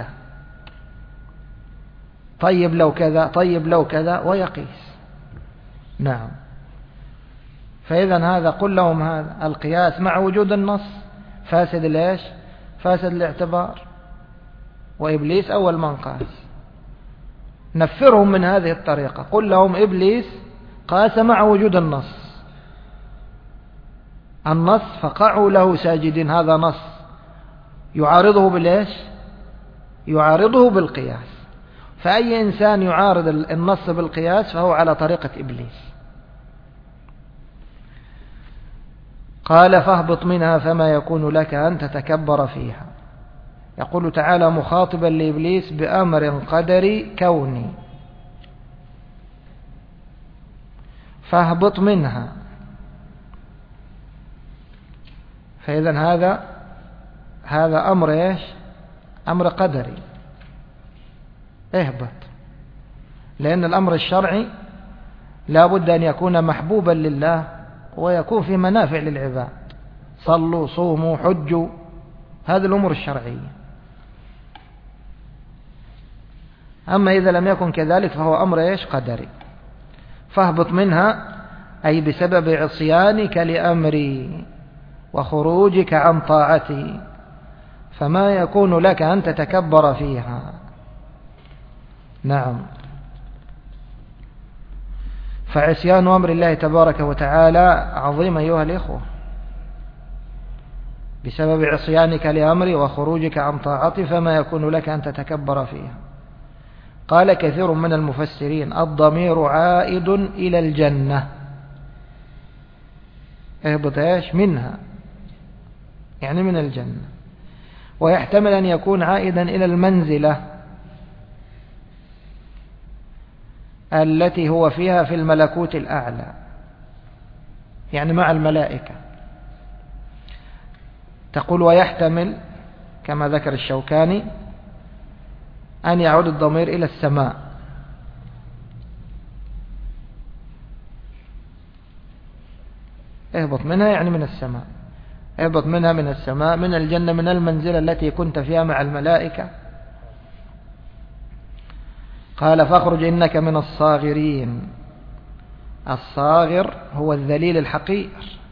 طيب لو كذا طيب لو كذا ويقيس. نعم. فإذا هذا قل لهم هذا القياس مع وجود النص فاسد ليش؟ فاسد الاعتبار. وإبليس أول من قاس. نفرهم من هذه الطريقة، قل لهم إبليس قاس مع وجود النص فقعوا له ساجدين. هذا نص يعارضه بالإيش؟ يعارضه بالقياس. فأي إنسان يعارض النص بالقياس فهو على طريقة إبليس. قال فاهبط منها فما يكون لك أن تتكبر فيها. يقول تعالى مخاطبا لإبليس بأمر قدري كوني، فاهبط منها. فإذا هذا أمر إيش؟ أمر قدري، اهبط. لأن الأمر الشرعي لا بد أن يكون محبوبا لله ويكون في منافع للعباد. صلوا صوموا حجوا، هذه الأمور الشرعية. أما إذا لم يكن كذلك فهو أمر إيش؟ قدري. فاهبط منها أي بسبب عصيانك لأمري وخروجك عن طاعتي، فما يكون لك أن تتكبر فيها. نعم. فعصيان أمر الله تبارك وتعالى عظيم أيها الإخوة، بسبب عصيانك لأمري وخروجك عن طاعتي فما يكون لك أن تتكبر فيها. قال كثير من المفسرين الضمير عائد إلى الجنة. اهبط ايش؟ منها، يعني من الجنة. ويحتمل أن يكون عائدا إلى المنزلة التي هو فيها في الملكوت الأعلى، يعني مع الملائكة. تقول ويحتمل كما ذكر الشوكاني أن يعود الضمير إلى السماء. اهبط منها يعني من السماء، اهبط منها من السماء، من الجنة، من المنزلة التي كنت فيها مع الملائكة. قال فاخرج إنك من الصاغرين. الصاغر هو الذليل الحقير.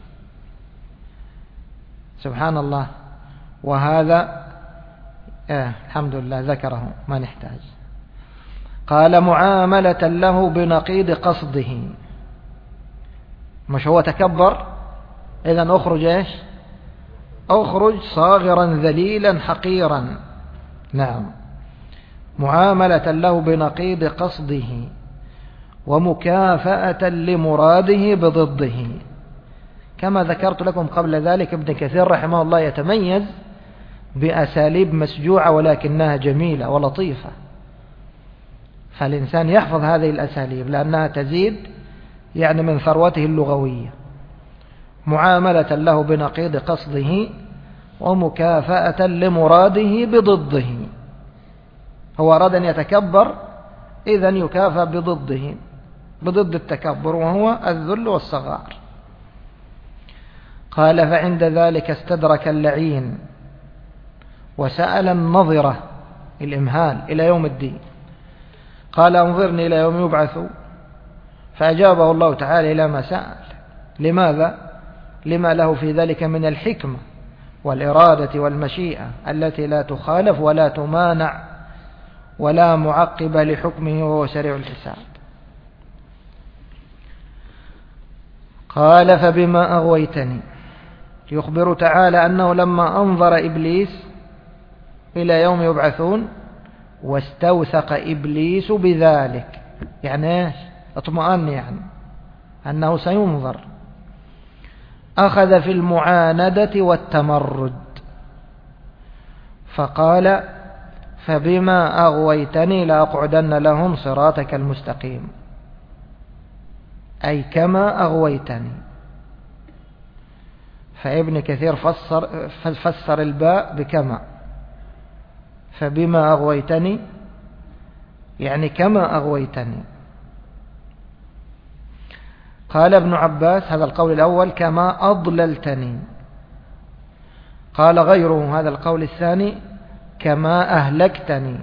سبحان الله. وهذا الحمد لله ذكره ما نحتاج. قال معاملة له بنقيض قصده. مش هو تكبر؟ إذن أخرج إيش؟ أخرج صاغرا ذليلا حقيرا. نعم. معاملة له بنقيض قصده ومكافأة لمراده بضده. كما ذكرت لكم قبل ذلك ابن كثير رحمه الله يتميز بأساليب مسجوعة ولكنها جميلة ولطيفة، فالإنسان يحفظ هذه الأساليب لأنها تزيد يعني من ثروته اللغوية. معاملة له بنقيض قصده ومكافأة لمراده بضده. هو أراد أن يتكبر، إذن يكافأ بضده، بضد التكبر وهو الذل والصغار. قال فعند ذلك استدرك اللعين وسأل النظرة الإمهال إلى يوم الدين، قال أنظرني إلى يوم يبعثوا، فأجابه الله تعالى إلى ما سأل. لماذا؟ لما له في ذلك من الحكمة والإرادة والمشيئة التي لا تخالف ولا تمانع ولا معقب لحكمه وهو سريع الحساب. قال فبما أغويتني، يخبر تعالى أنه لما أنظر إبليس إلى يوم يبعثون واستوثق إبليس بذلك، يعني اطمأن يعني أنه سينظر، أخذ في المعاندة والتمرد، فقال فبما أغويتني لأقعدن لهم صراطك المستقيم، أي كما أغويتني. فابن كثير فسر الباء بكما، فبما أغويتني يعني كما أغويتني. قال ابن عباس هذا القول الأول كما أضللتني، قال غيره هذا القول الثاني كما أهلكتني،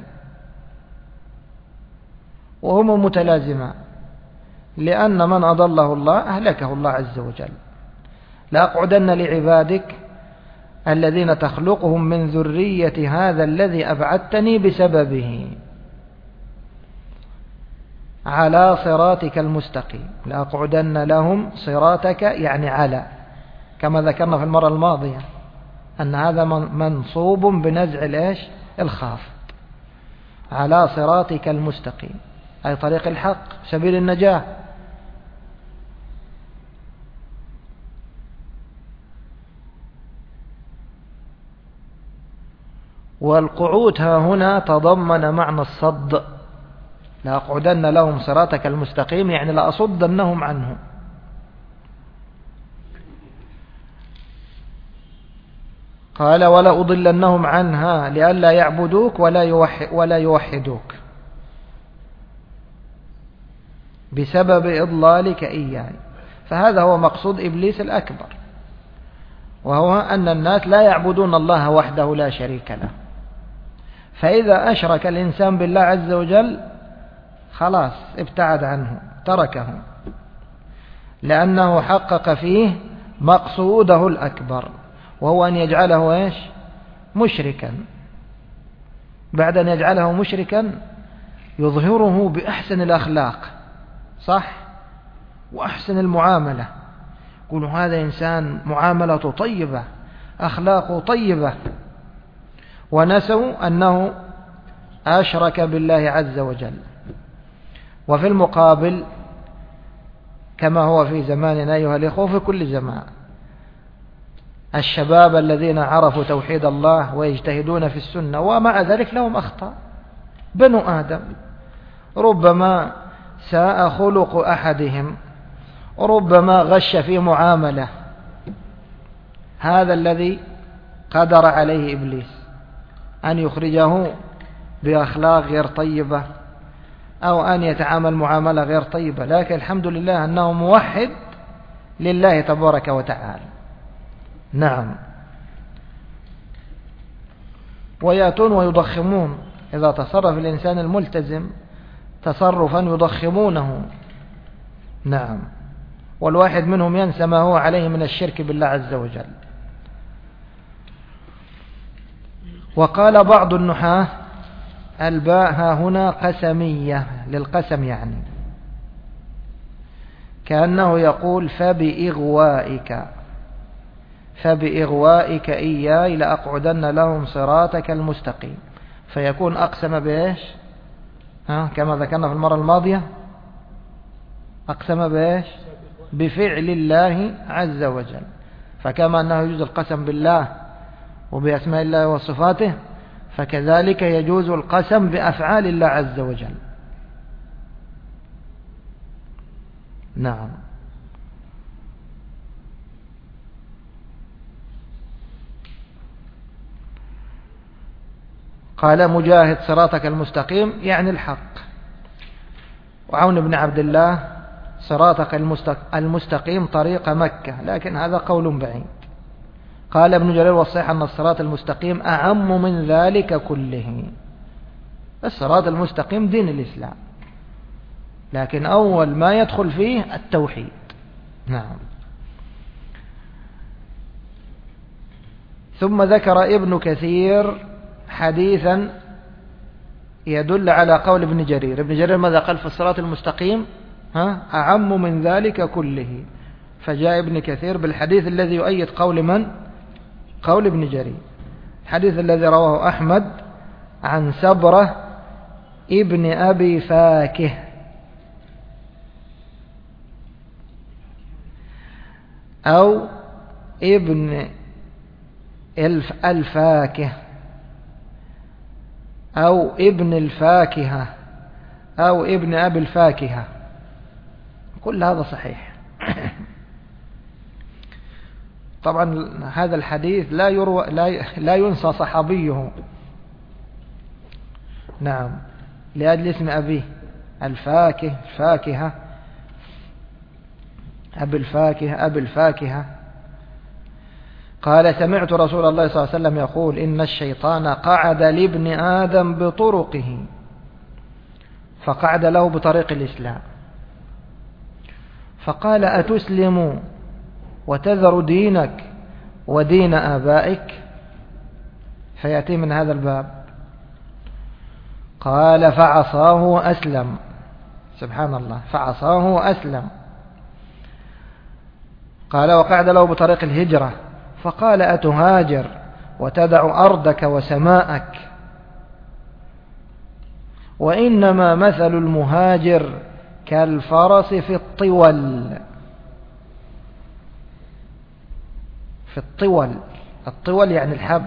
وهما متلازمان، لأن من أضله الله أهلكه الله عز وجل. لأقعدن لعبادك الذين تخلقهم من ذرية هذا الذي أبعدتني بسببه على صراطك المستقيم، لأقعدن لهم صراطك يعني على، كما ذكرنا في المرة الماضية أن هذا منصوب بنزع الخافض، على صراطك المستقيم أي طريق الحق سبيل النجاة. والقعود ها هنا تضمن معنى الصد، لأقعدن لهم صراطك المستقيم يعني لأصدنهم عنه. قال ولا أضلنهم عنها لئلا يعبدوك ولا يوحدوك بسبب إضلالك إياي. فهذا هو مقصود إبليس الأكبر، وهو أن الناس لا يعبدون الله وحده لا شريك له، فإذا أشرك الإنسان بالله عز وجل خلاص ابتعد عنه تركه، لأنه حقق فيه مقصوده الأكبر، وهو أن يجعله مشركا. بعد أن يجعله مشركا يظهره بأحسن الأخلاق، صح، وأحسن المعاملة، يقول هذا إنسان معاملته طيبة أخلاقه طيبة، ونسوا أنه أشرك بالله عز وجل. وفي المقابل كما هو في زماننا أيها الإخوة في كل زمان، الشباب الذين عرفوا توحيد الله ويجتهدون في السنة ومع ذلك لهم أخطاء، بنو آدم، ربما ساء خلق أحدهم، ربما غش في معاملة، هذا الذي قدر عليه إبليس أن يخرجه بأخلاق غير طيبة أو أن يتعامل معاملة غير طيبة، لكن الحمد لله أنه موحد لله تبارك وتعالى. نعم. ويأتون ويضخمون، إذا تصرف الإنسان الملتزم تصرفا يضخمونه. نعم. والواحد منهم ينسى ما هو عليه من الشرك بالله عز وجل. وقال بعض النحاة الباء ها هنا قسمية للقسم، يعني كأنه يقول فبإغوائك إياي لأقعدن لهم صراطك المستقيم، فيكون أقسم بإيش؟ كما ذكرنا في المرة الماضية، أقسم بإيش؟ بفعل الله عز وجل. فكما أنه يجوز القسم بالله وبأسماء الله وصفاته، فكذلك يجوز القسم بأفعال الله عز وجل. نعم. قال مجاهد صراطك المستقيم يعني الحق، وعون بن عبد الله صراطك المستقيم طريق مكة، لكن هذا قول بعيد. قال ابن جرير والصحيح أن الصراط المستقيم أعم من ذلك كله. الصراط المستقيم دين الإسلام، لكن أول ما يدخل فيه التوحيد. نعم. ثم ذكر ابن كثير حديثا يدل على قول ابن جرير. ابن جرير ماذا قال في الصراط المستقيم؟ أعم من ذلك كله. فجاء ابن كثير بالحديث الذي يؤيد قول من؟ قول ابن جرير، الحديث الذي رواه أحمد عن سبرة ابن أبي فاكه أو ابن الفاكه أو ابن الفاكهة أو ابن أبي الفاكهة، كل هذا صحيح. طبعا هذا الحديث لا ينسى صحابيه. نعم، لأجل اسم أبيه الفاكه، الفاكهة، أبي الفاكهة، أبي الفاكهة. قال سمعت رسول الله صلى الله عليه وسلم يقول إن الشيطان قعد لابن آدم بطرقه، فقعد له بطريق الإسلام، فقال أتسلم وتذر دينك ودين آبائك؟ فيأتي من هذا الباب. قال فعصاه وأسلم. سبحان الله، فعصاه وأسلم. قال وقعد له بطريق الهجرة، فقال أتهاجر وتدع أرضك وسماءك؟ وإنما مثل المهاجر كالفرس في الطول. في الطول، الطول يعني الحبل.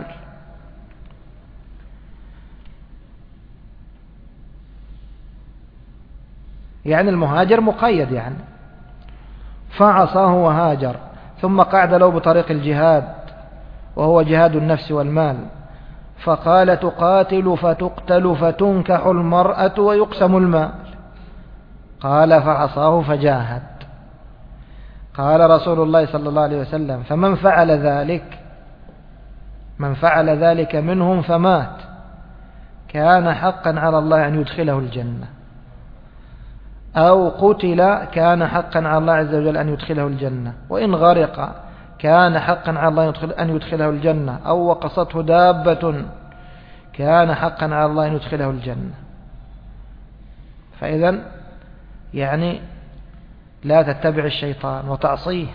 يعني المهاجر مقيد يعني. فعصاه وهاجر، ثم قعد له بطريق الجهاد وهو جهاد النفس والمال، فقال تقاتل فتقتل فتنكح المرأة ويقسم المال. قال فعصاه فجاهد. قال رسول الله صلى الله عليه وسلم فمن فعل ذلك، من فعل ذلك منهم فمات، كان حقا على الله أن يدخله الجنة، أو قتل كان حقا على الله عز وجل أن يدخله الجنة، وإن غرق كان حقا على الله أن يدخله الجنة، أو وقصته دابة كان حقا على الله أن يدخله الجنة. فإذن يعني لا تتبع الشيطان وتعصيه.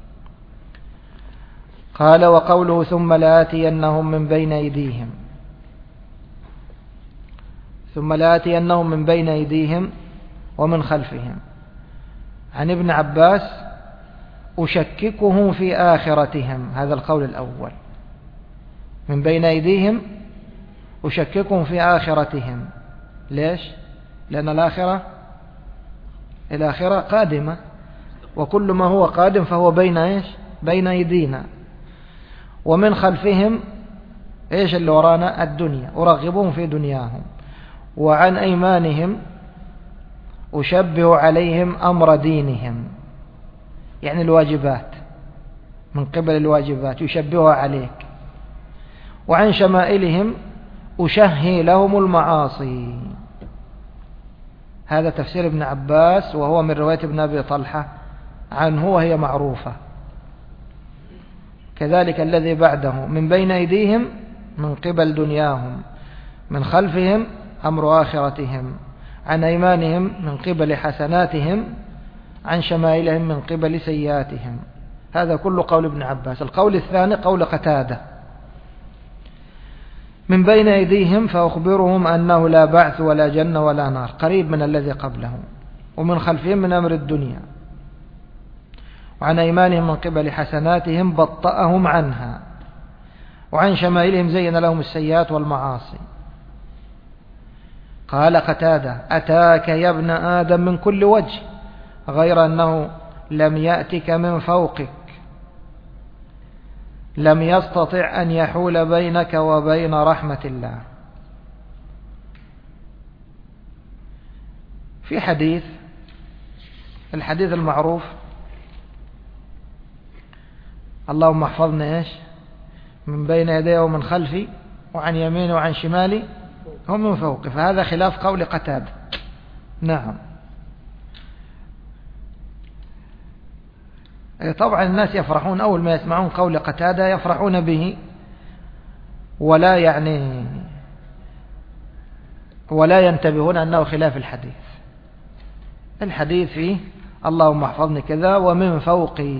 قال وقوله ثم لآتينهم من بين أيديهم، ثم لآتينهم من بين أيديهم ومن خلفهم. عن ابن عباس أشككهم في آخرتهم، هذا القول الأول، من بين أيديهم أشككهم في آخرتهم. ليش؟ لأن الآخرة قادمة، وكل ما هو قادم فهو بين إيش؟ بين أيدينا. ومن خلفهم إيش اللي ورانا؟ الدنيا، أرغبهم في دنياهم. وعن أيمانهم أشبه عليهم أمر دينهم، يعني الواجبات، من قبل الواجبات يشبهها عليك. وعن شمائلهم أشهي لهم المعاصي. هذا تفسير ابن عباس، وهو من رواية ابن أبي طلحة عنه وهي معروفة. كذلك الذي بعده من بين أيديهم من قبل دنياهم، من خلفهم أمر آخرتهم، عن أيمانهم من قبل حسناتهم، عن شمائلهم من قبل سيئاتهم. هذا كله قول ابن عباس. القول الثاني قول قتادة، من بين أيديهم فأخبرهم أنه لا بعث ولا جنة ولا نار، قريب من الذي قبله. ومن خلفهم من أمر الدنيا. وعن أيمانهم من قبل حسناتهم بطأهم عنها، وعن شمائلهم زين لهم السيئات والمعاصي. قال قتادة أتاك يا ابن آدم من كل وجه غير أنه لم يأتك من فوقك، لم يستطع أن يحول بينك وبين رحمة الله. في حديث، الحديث المعروف اللهم احفظنا إيش من بين يديه ومن خلفي وعن يمينه وعن شمالي ومن فوق، فهذا خلاف قول قتادة. نعم. طبعا الناس يفرحون أول ما يسمعون قول قتادة يفرحون به، ولا ينتبهون أنه خلاف الحديث. الحديث فيه اللهم احفظني كذا ومن فوقي.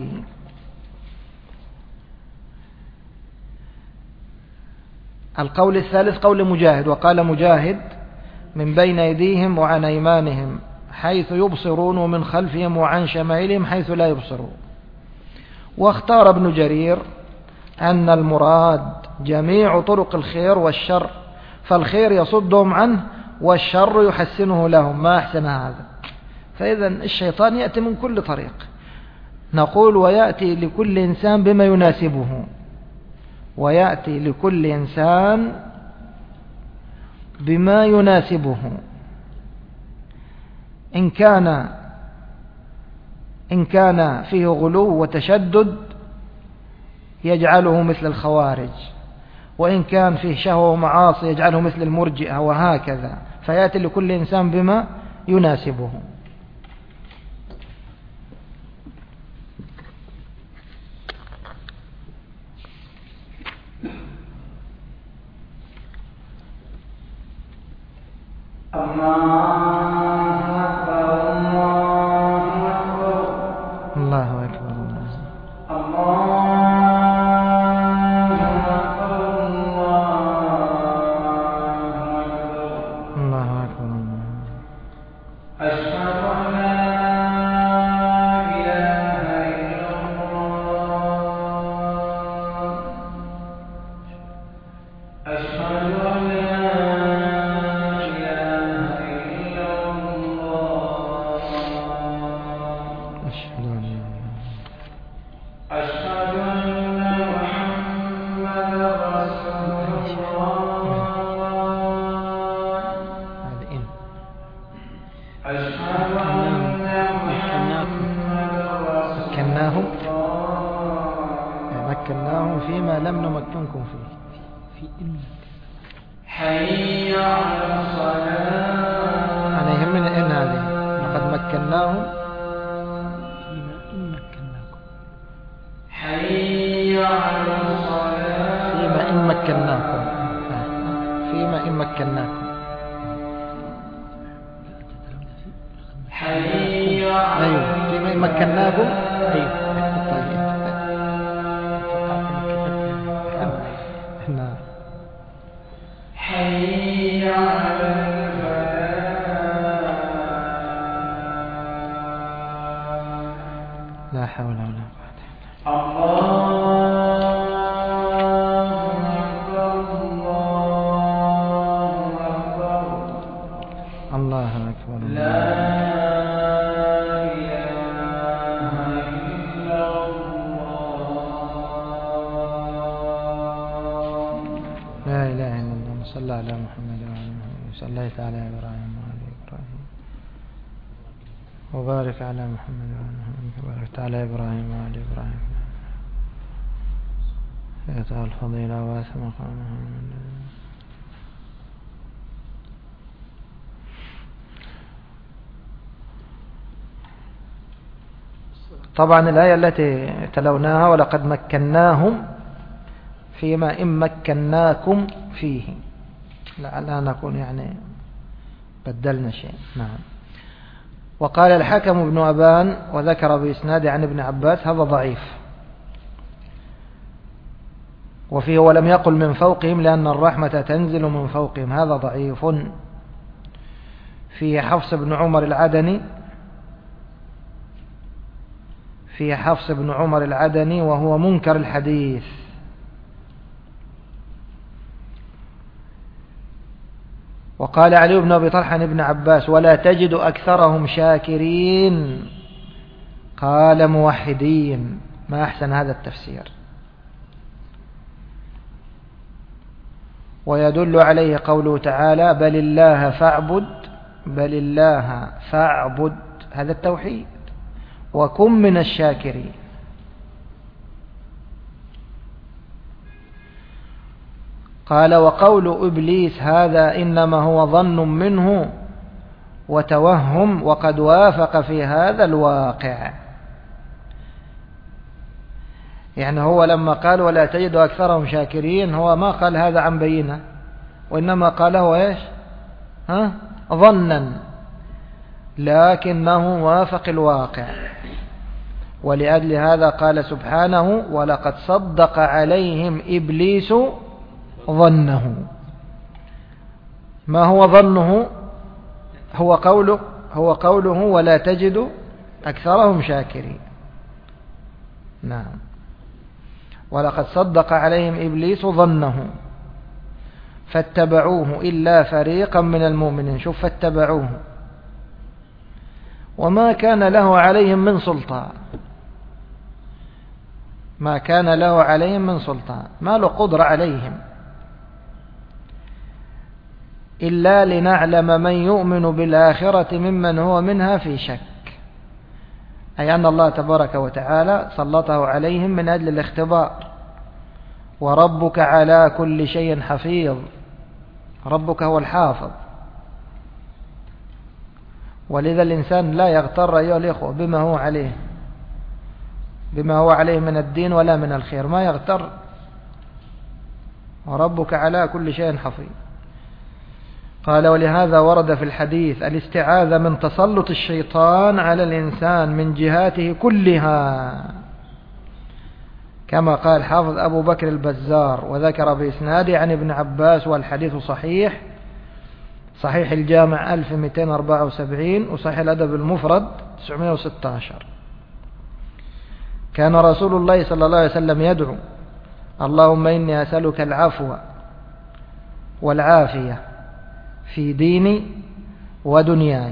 القول الثالث قول مجاهد، وقال مجاهد من بين أيديهم وعن أيمانهم حيث يبصرون ومن خلفهم وعن شمائلهم حيث لا يبصرون. واختار ابن جرير أن المراد جميع طرق الخير والشر، فالخير يصدهم عنه والشر يحسنه لهم. ما أحسن هذا. فإذا الشيطان يأتي من كل طريق. نقول ويأتي لكل إنسان بما يناسبه، ويأتي لكل إنسان بما يناسبه. إن كان فيه غلو وتشدد يجعله مثل الخوارج، وإن كان فيه شهوة ومعاصي يجعله مثل المرجئة، وهكذا. فيأتي لكل إنسان بما يناسبه. الله أكبر. مكناهم فيما لم نمكنكم فيه. حي على الصلاة. أنا يهمني إن هذه لقد مكناهم حي على الصلاة فيما إن مكناكم، فيما إن مكناكم. حي على أيوه فيما إن مكناكم. أيوه حي على الفلاح. لا حول ولا قوة إلا بالله. الله أكبر. لا إله إلا الله. لا إله إلا الله. صلى على محمد وعلى محمد. صليت على إبراهيم وعلى إبراهيم وبارك على محمد وعلى محمد وبارك على إبراهيم وعلى إبراهيم. يا الفضيلة واسم مقامها. طبعا الآية التي تلوناها ولقد مكناهم فيما إن مكناكم فيه، لعلنا نكون يعني بدلنا شيء. نعم. وقال الحكم بن أبان وذكر بإسناد عن ابن عباس هذا ضعيف، وفيه ولم يقل من فوقهم لأن الرحمة تنزل من فوقهم، هذا ضعيف. فيه حفص بن عمر العدني وهو منكر الحديث. وقال علي بن أبي طلحة ابن عباس ولا تجد أكثرهم شاكرين، قال موحدين. ما أحسن هذا التفسير. ويدل عليه قوله تعالى بل الله فاعبد، هذا التوحيد، وكن من الشاكرين. قال وقول إبليس هذا إنما هو ظن منه وتوهم وقد وافق في هذا الواقع. يعني هو لما قال ولا تجد أكثرهم شاكرين هو ما قال هذا عن بينة، وإنما قاله إيش؟ ظنا، لكنه وافق الواقع. ولأجل هذا قال سبحانه ولقد صدق عليهم إبليس ظنه. ما هو ظنه؟ هو قوله ولا تجد أكثرهم شاكرين. نعم، ولقد صدق عليهم إبليس ظنه فاتبعوه إلا فريقا من المؤمنين. شوف، فاتبعوه وما كان له عليهم من سلطان، ما كان له عليهم من سلطان، ما له قدرة عليهم، إلا لنعلم من يؤمن بالآخرة ممن هو منها في شك. أي أن الله تبارك وتعالى سلطه عليهم من أجل الاختبار. وربك على كل شيء حفيظ، ربك هو الحافظ. ولذا الإنسان لا يغتر أيها الإخوة بما هو عليه من الدين ولا من الخير، ما يغتر. وربك على كل شيء حفيظ. قال ولهذا ورد في الحديث الاستعاذة من تسلط الشيطان على الإنسان من جهاته كلها، كما قال حافظ أبو بكر البزار وذكر بإسناده عن ابن عباس، والحديث صحيح، صحيح الجامع 1274 وصحيح الأدب المفرد 916. كان رسول الله صلى الله عليه وسلم يدعو اللهم إني أسألك العفو والعافية في ديني ودنياي.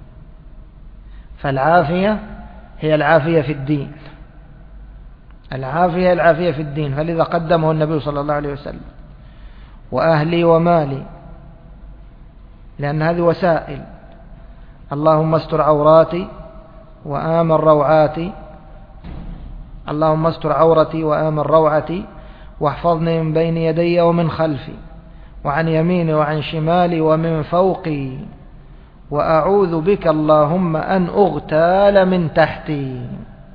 فالعافية هي العافية في الدين، العافية العافية في الدين، فلذا قدمه النبي صلى الله عليه وسلم. وأهلي ومالي، لأن هذه وسائل. اللهم استر عوراتي وآمن روعاتي، اللهم استر عورتي وآمن روعتي واحفظني من بين يدي ومن خلفي وعن يميني وعن شمالي ومن فوقي، وأعوذ بك اللهم أن أغتال من تحتي.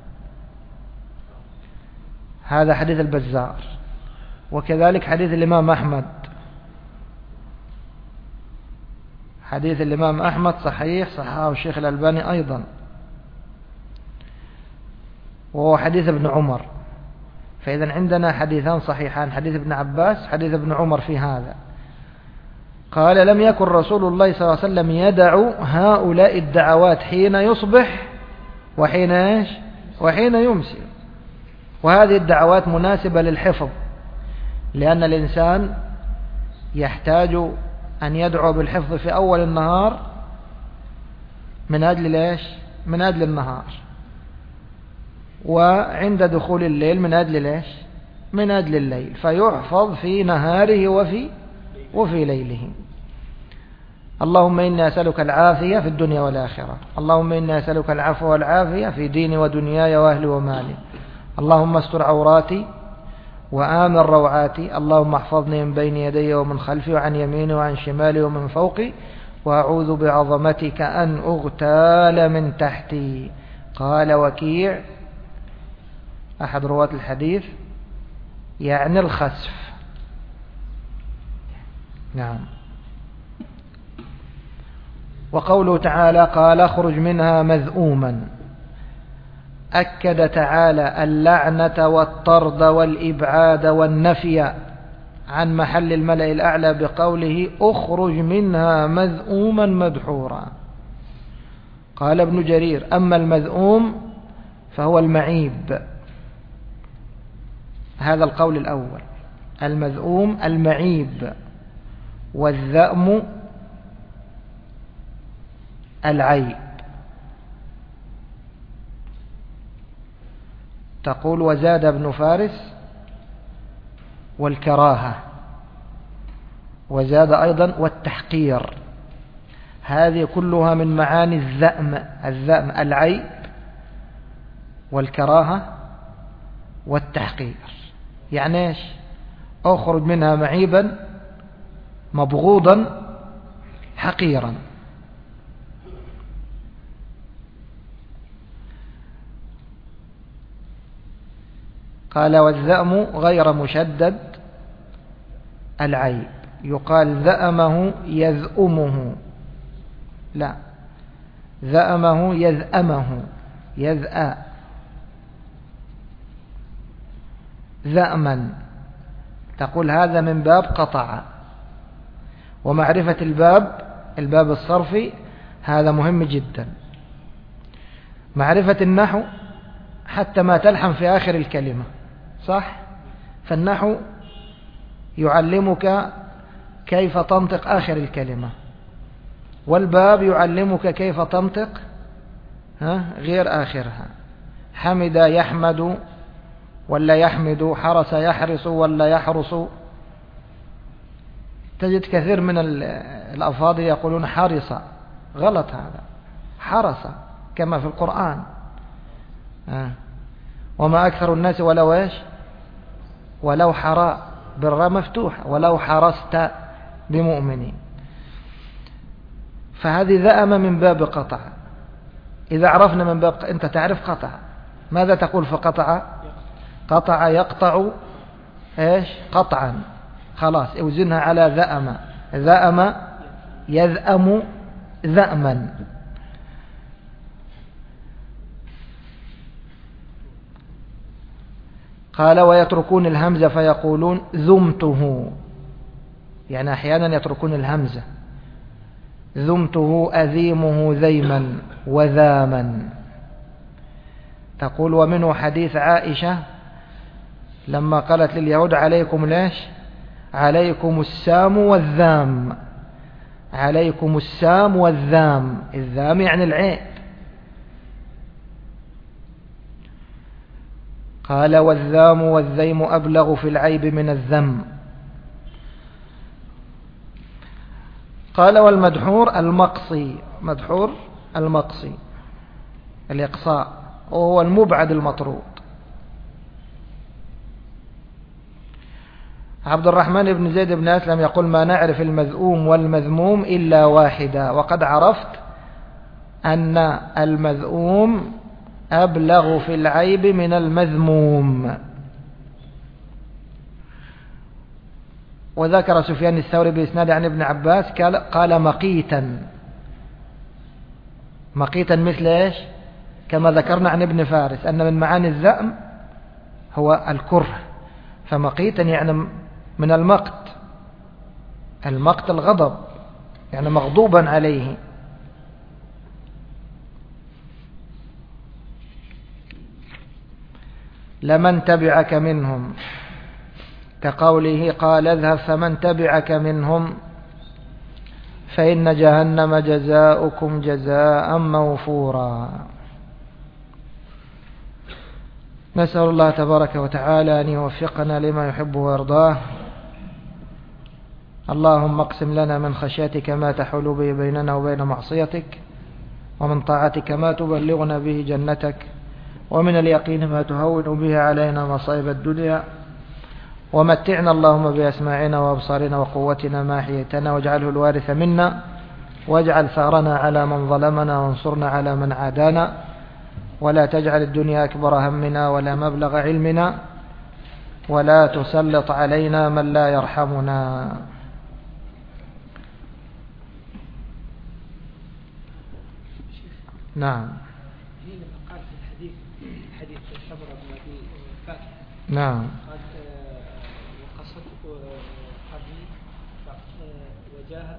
هذا حديث البزار. وكذلك حديث الإمام أحمد، حديث الإمام أحمد صحيح، صححه الشيخ الألباني أيضا، وهو حديث ابن عمر. فإذا عندنا حديثان صحيحان، حديث ابن عباس، حديث ابن عمر في هذا. قال لم يكن رسول الله صلى الله عليه وسلم يدع هؤلاء الدعوات حين يصبح وحين ايش؟ وحين يمسي. وهذه الدعوات مناسبة للحفظ، لأن الإنسان يحتاج أن يدعو بالحفظ في أول النهار من أجل ايش؟ من أجل النهار، وعند دخول الليل من أجل ايش؟ من أجل الليل، فيحفظ في نهاره وفي ليله. اللهم إني أسألك العافية في الدنيا والآخرة، اللهم إني أسألك العفو والعافية في ديني ودنياي وأهلي ومالي، اللهم استر عوراتي وآمن روعاتي، اللهم احفظني من بين يدي ومن خلفي وعن يميني وعن شمالي ومن فوقي، وأعوذ بعظمتك أن أغتال من تحتي. قال وكيع أحد رواة الحديث يعني الخسف. نعم. وقوله تعالى قال اخرج منها مذءوما، أكد تعالى اللعنة والطرد والإبعاد والنفي عن محل الملأ الأعلى بقوله اخرج منها مذءوما مدحورا. قال ابن جرير أما المذءوم فهو المعيب، هذا القول الأول، المذءوم المعيب، والذأم العيب. تقول وزاد ابن فارس والكراهة، وزاد أيضا والتحقير. هذه كلها من معاني الذأم، العيب والكراهة والتحقير. يعني ايش؟ اخرج منها معيبا مبغوضا حقيرا. قال والذأم غير مشدد العيب، يقال ذأمه يذأمه، لا، ذأمه يذأمه، يذأ ذأما، تقول هذا من باب قطع. ومعرفة الباب الصرفي هذا مهم جدا. معرفة النحو حتى ما تلحم في آخر الكلمة، صح؟ فالنحو يعلمك كيف تنطق آخر الكلمة، والباب يعلمك كيف تنطق غير آخرها. حمد يحمد ولا يحمد، حرس يحرس ولا يحرس. تجد كثير من الأفاضل يقولون حرس، غلط هذا، حرس كما في القرآن. وما أكثر الناس ولو إيش، ولو حراء بالراء مفتوح، ولو حرست بمؤمنين. فهذه ذأم من باب قطع. إذا عرفنا من باب أنت تعرف قطع، ماذا تقول في قطع؟ قطع يقطع إيش؟ قطعا، خلاص اوزنها على ذأم. ذأم يذأم ذأما. قال ويتركون الهمزة فيقولون ذمته، يعني أحيانا يتركون الهمزة. ذمته أذيمه ذيما وذاما. تقول ومنه حديث عائشة لما قالت لليهود عليكم ليش، عليكم السام والذام، عليكم السام والذام، الذام يعني العيب. قال والذام والذيم أبلغ في العيب من الذم. قال والمدحور المقصي، مدحور المقصي الإقصاء، وهو المبعد المطرود. عبد الرحمن بن زيد بن أسلم يقول ما نعرف المذؤوم والمذموم إلا واحدا، وقد عرفت أن المذؤوم أبلغ في العيب من المذموم. وذكر سفيان الثوري بإسناد عن ابن عباس قال مقيتا، مقيتا مثل إيش؟ كما ذكرنا عن ابن فارس أن من معاني الذأم هو الكره، فمقيتا يعني من المقت، المقت الغضب، يعني مغضوبا عليه. لمن تبعك منهم، كقوله قال اذهب فمن تبعك منهم فإن جهنم جزاؤكم جزاء موفورا. نسأل الله تبارك وتعالى أن يوفقنا لما يحب ويرضاه. اللهم اقسم لنا من خشيتك ما تحول به بيننا وبين معصيتك، ومن طاعتك ما تبلغنا به جنتك، ومن اليقين ما تهون به علينا مصائب الدنيا، ومتعنا اللهم بأسماعنا وأبصارنا وقوتنا ما أحييتنا، واجعله الوارث منا، واجعل ثارنا على من ظلمنا، وانصرنا على من عادانا، ولا تجعل الدنيا أكبر همنا ولا مبلغ علمنا، ولا تسلط علينا من لا يرحمنا. نعم. نعم. وقصته قبلي وجاهد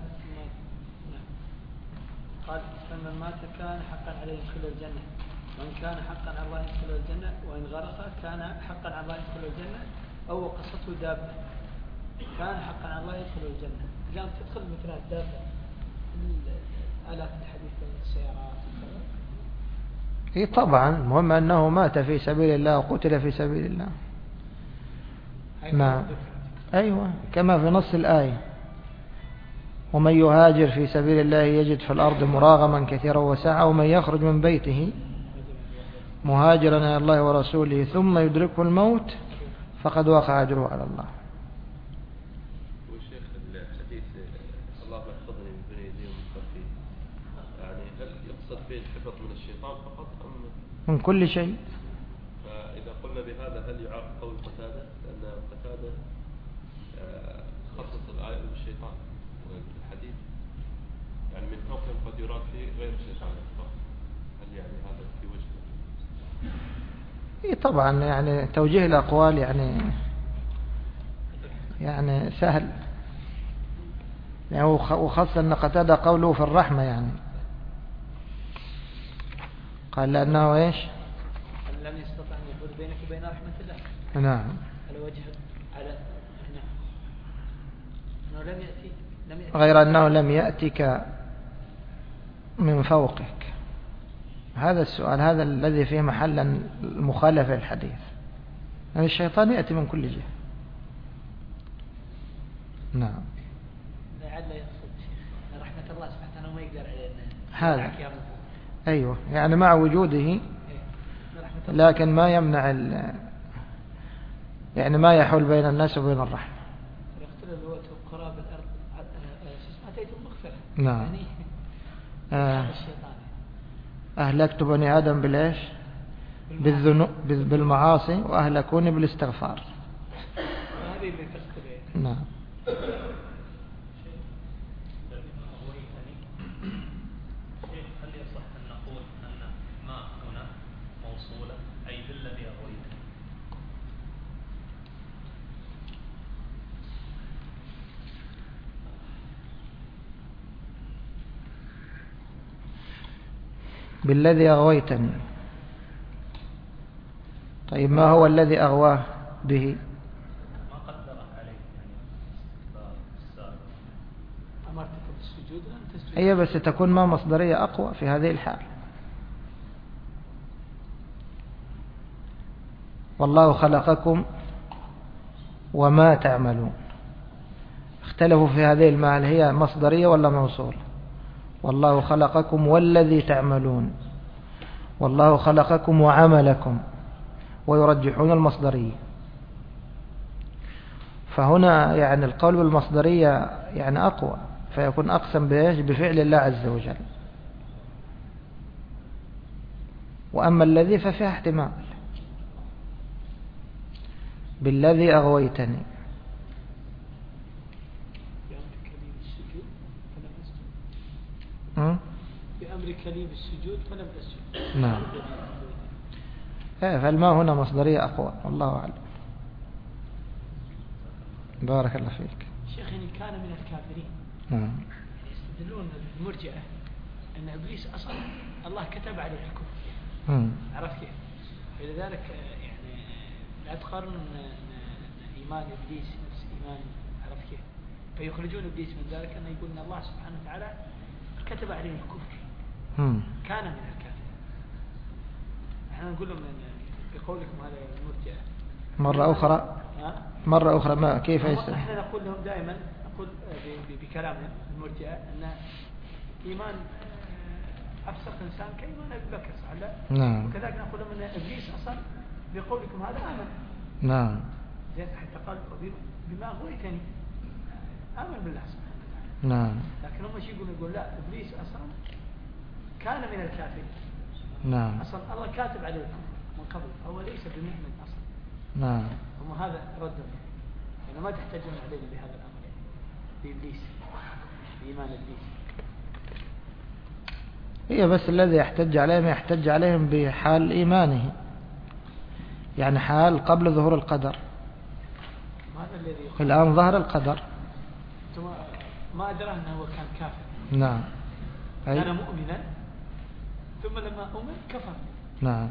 قال فمن مات كان حقا عليه يدخل الجنة، وإن كان حقا على الله يدخل الجنة، وإن غرق كان حقا على الله يدخل الجنة، أو وقصته دابة كان حقا على الله يدخل الجنة. الآن تدخل مثل الدابة آلاف الحديث السيارات. إيه طبعا، المهم أنه مات في سبيل الله وقتل في سبيل الله. نعم، أيوة، كما في نص الآية ومن يهاجر في سبيل الله يجد في الأرض مراغما كثيرا وسعة، ومن يخرج من بيته مهاجرا إلى الله ورسوله ثم يدركه الموت فقد وقع أجره على الله. والشيخ الحديث حديث الله يحفظني من بين يديهم الخلفين، يعني هل يقصد به الحفظ من الشيطان فقط أم من كل شيء؟ فإذا قلنا بهذا هل يعارض قول قتادة؟ لأن قتادة خصص الآية بالشيطان والحديث، يعني من فوقهم قد يراد فيه غير الشيطان الأخبار، هل يعني هذا في وجه؟ طبعا يعني توجيه الأقوال يعني سهل، يعني وخاصة أن قتادة قوله في الرحمة، يعني قال لأنه إيش؟ لم يستطع أن يحول بينك وبين رحمة الله. نعم. على وجه على أنه لم يأتي غير أنه لم يأتك من فوقك. هذا السؤال هذا الذي فيه محل المخالفة الحديث، يعني الشيطان يأتي من كل جهة. نعم. لعل يقصد شيخ رحمة الله سبحانه وتعالى ما يقدر هذا أيوه، يعني مع وجوده لكن ما يمنع يعني ما يحول بين الناس وبين الرحمة. يقتل الوقت قراب الأرض أتيتم مغفرة. نعم. يعني الشيطان أهلكت بني آدم بالإيش؟ بالذنوب بالمعاصي وأهلكوني بالاستغفار. هذه اللي تقتل. نعم. هل يصح أن نقول أن ما هنا موصولة أي بالذي أغويت؟ بالذي أغويتني. طيب ما هو الذي أغواه به؟ ما قدر عليه يعني أمرتك بالسجود لم تسجد. هي بس تكون ما مصدرية أقوى في هذه الحال. والله خلقكم وما تعملون. اختلفوا في هذه المال هي مصدرية ولا موصول. والله خلقكم والذي تعملون، والله خلقكم وعملكم، ويرجحون المصدرية. فهنا يعني القول بالمصدرية يعني أقوى، فيكون أقسم بإيش؟ بفعل الله عز وجل. وأما الذي ففيها احتمال. بالذي أغويتني. بأمرك لي بالسجود فلم أسجد. نعم. فالما هنا مصدرية أقوى، والله أعلم. بارك الله فيك. شيخ إن كان من الكافرين. نعم. يستدلون المرجئة أن إبليس أصلا الله كتب عليه الكفر. عرفت كيف؟ فلذلك يعني لا تقارن أن إيمان إبليس نفس إيمان، عرفت كيف؟ فيخرجون إبليس من ذلك أن يقول أن الله سبحانه وتعالى كتب عليه الكفر. كان من الكافرين. احنا نقول لهم بقولكم هذا المرجئة مرة أخرى ما كيف يستدل؟ احنا نقول لهم دائما، نقول بكلامنا المرجئة أن إيمان أفسق إنسان كإيمان أبي بكر، صح لا؟ نعم. وكذلك نقول لهم أن إبليس أصلا بقولكم هذا آمن. نعم. زين حتى قال بما أغويتني آمن بالله سبحانه وتعالى. نعم. لكن هم شيء يقول لا إبليس أصلا كان من الكافرين. نعم. أصلا الله كاتب عليه الكفر من قبل، هو ليس بمؤمن أصلا. نعم. هم هذا ردهم، يعني ما تحتاجون عليه بهذا الأمر، يعني بإبليس، بإيمان إبليس. هي بس الذي يحتج عليهم يحتج عليهم بحال إيمانه، يعني حال قبل ظهور القدر. الآن ظهر القدر ما أدرى أنه هو كان كافر. نعم. كان مؤمنا ثم لما أؤمن كفر. نعم.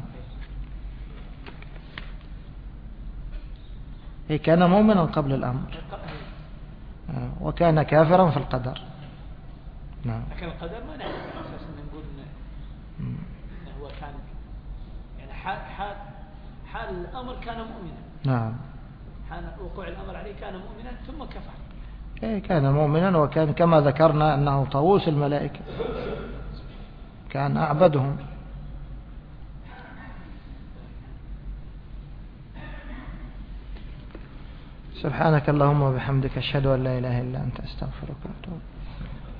هي كان مؤمنا قبل الأمر وكان كافرا في القدر. نعم. لكن القدر ما نعرف أساس أن نقول إنه هو كان يعني حال الأمر كان مؤمنا. نعم. حال وقوع الأمر عليه كان مؤمنا ثم كفر. كان مؤمنا، وكان كما ذكرنا أنه طاووس الملائكة، كان أعبدهم. سبحانك اللهم وبحمدك أشهد أن لا إله إلا أنت أستغفرك وأتوب.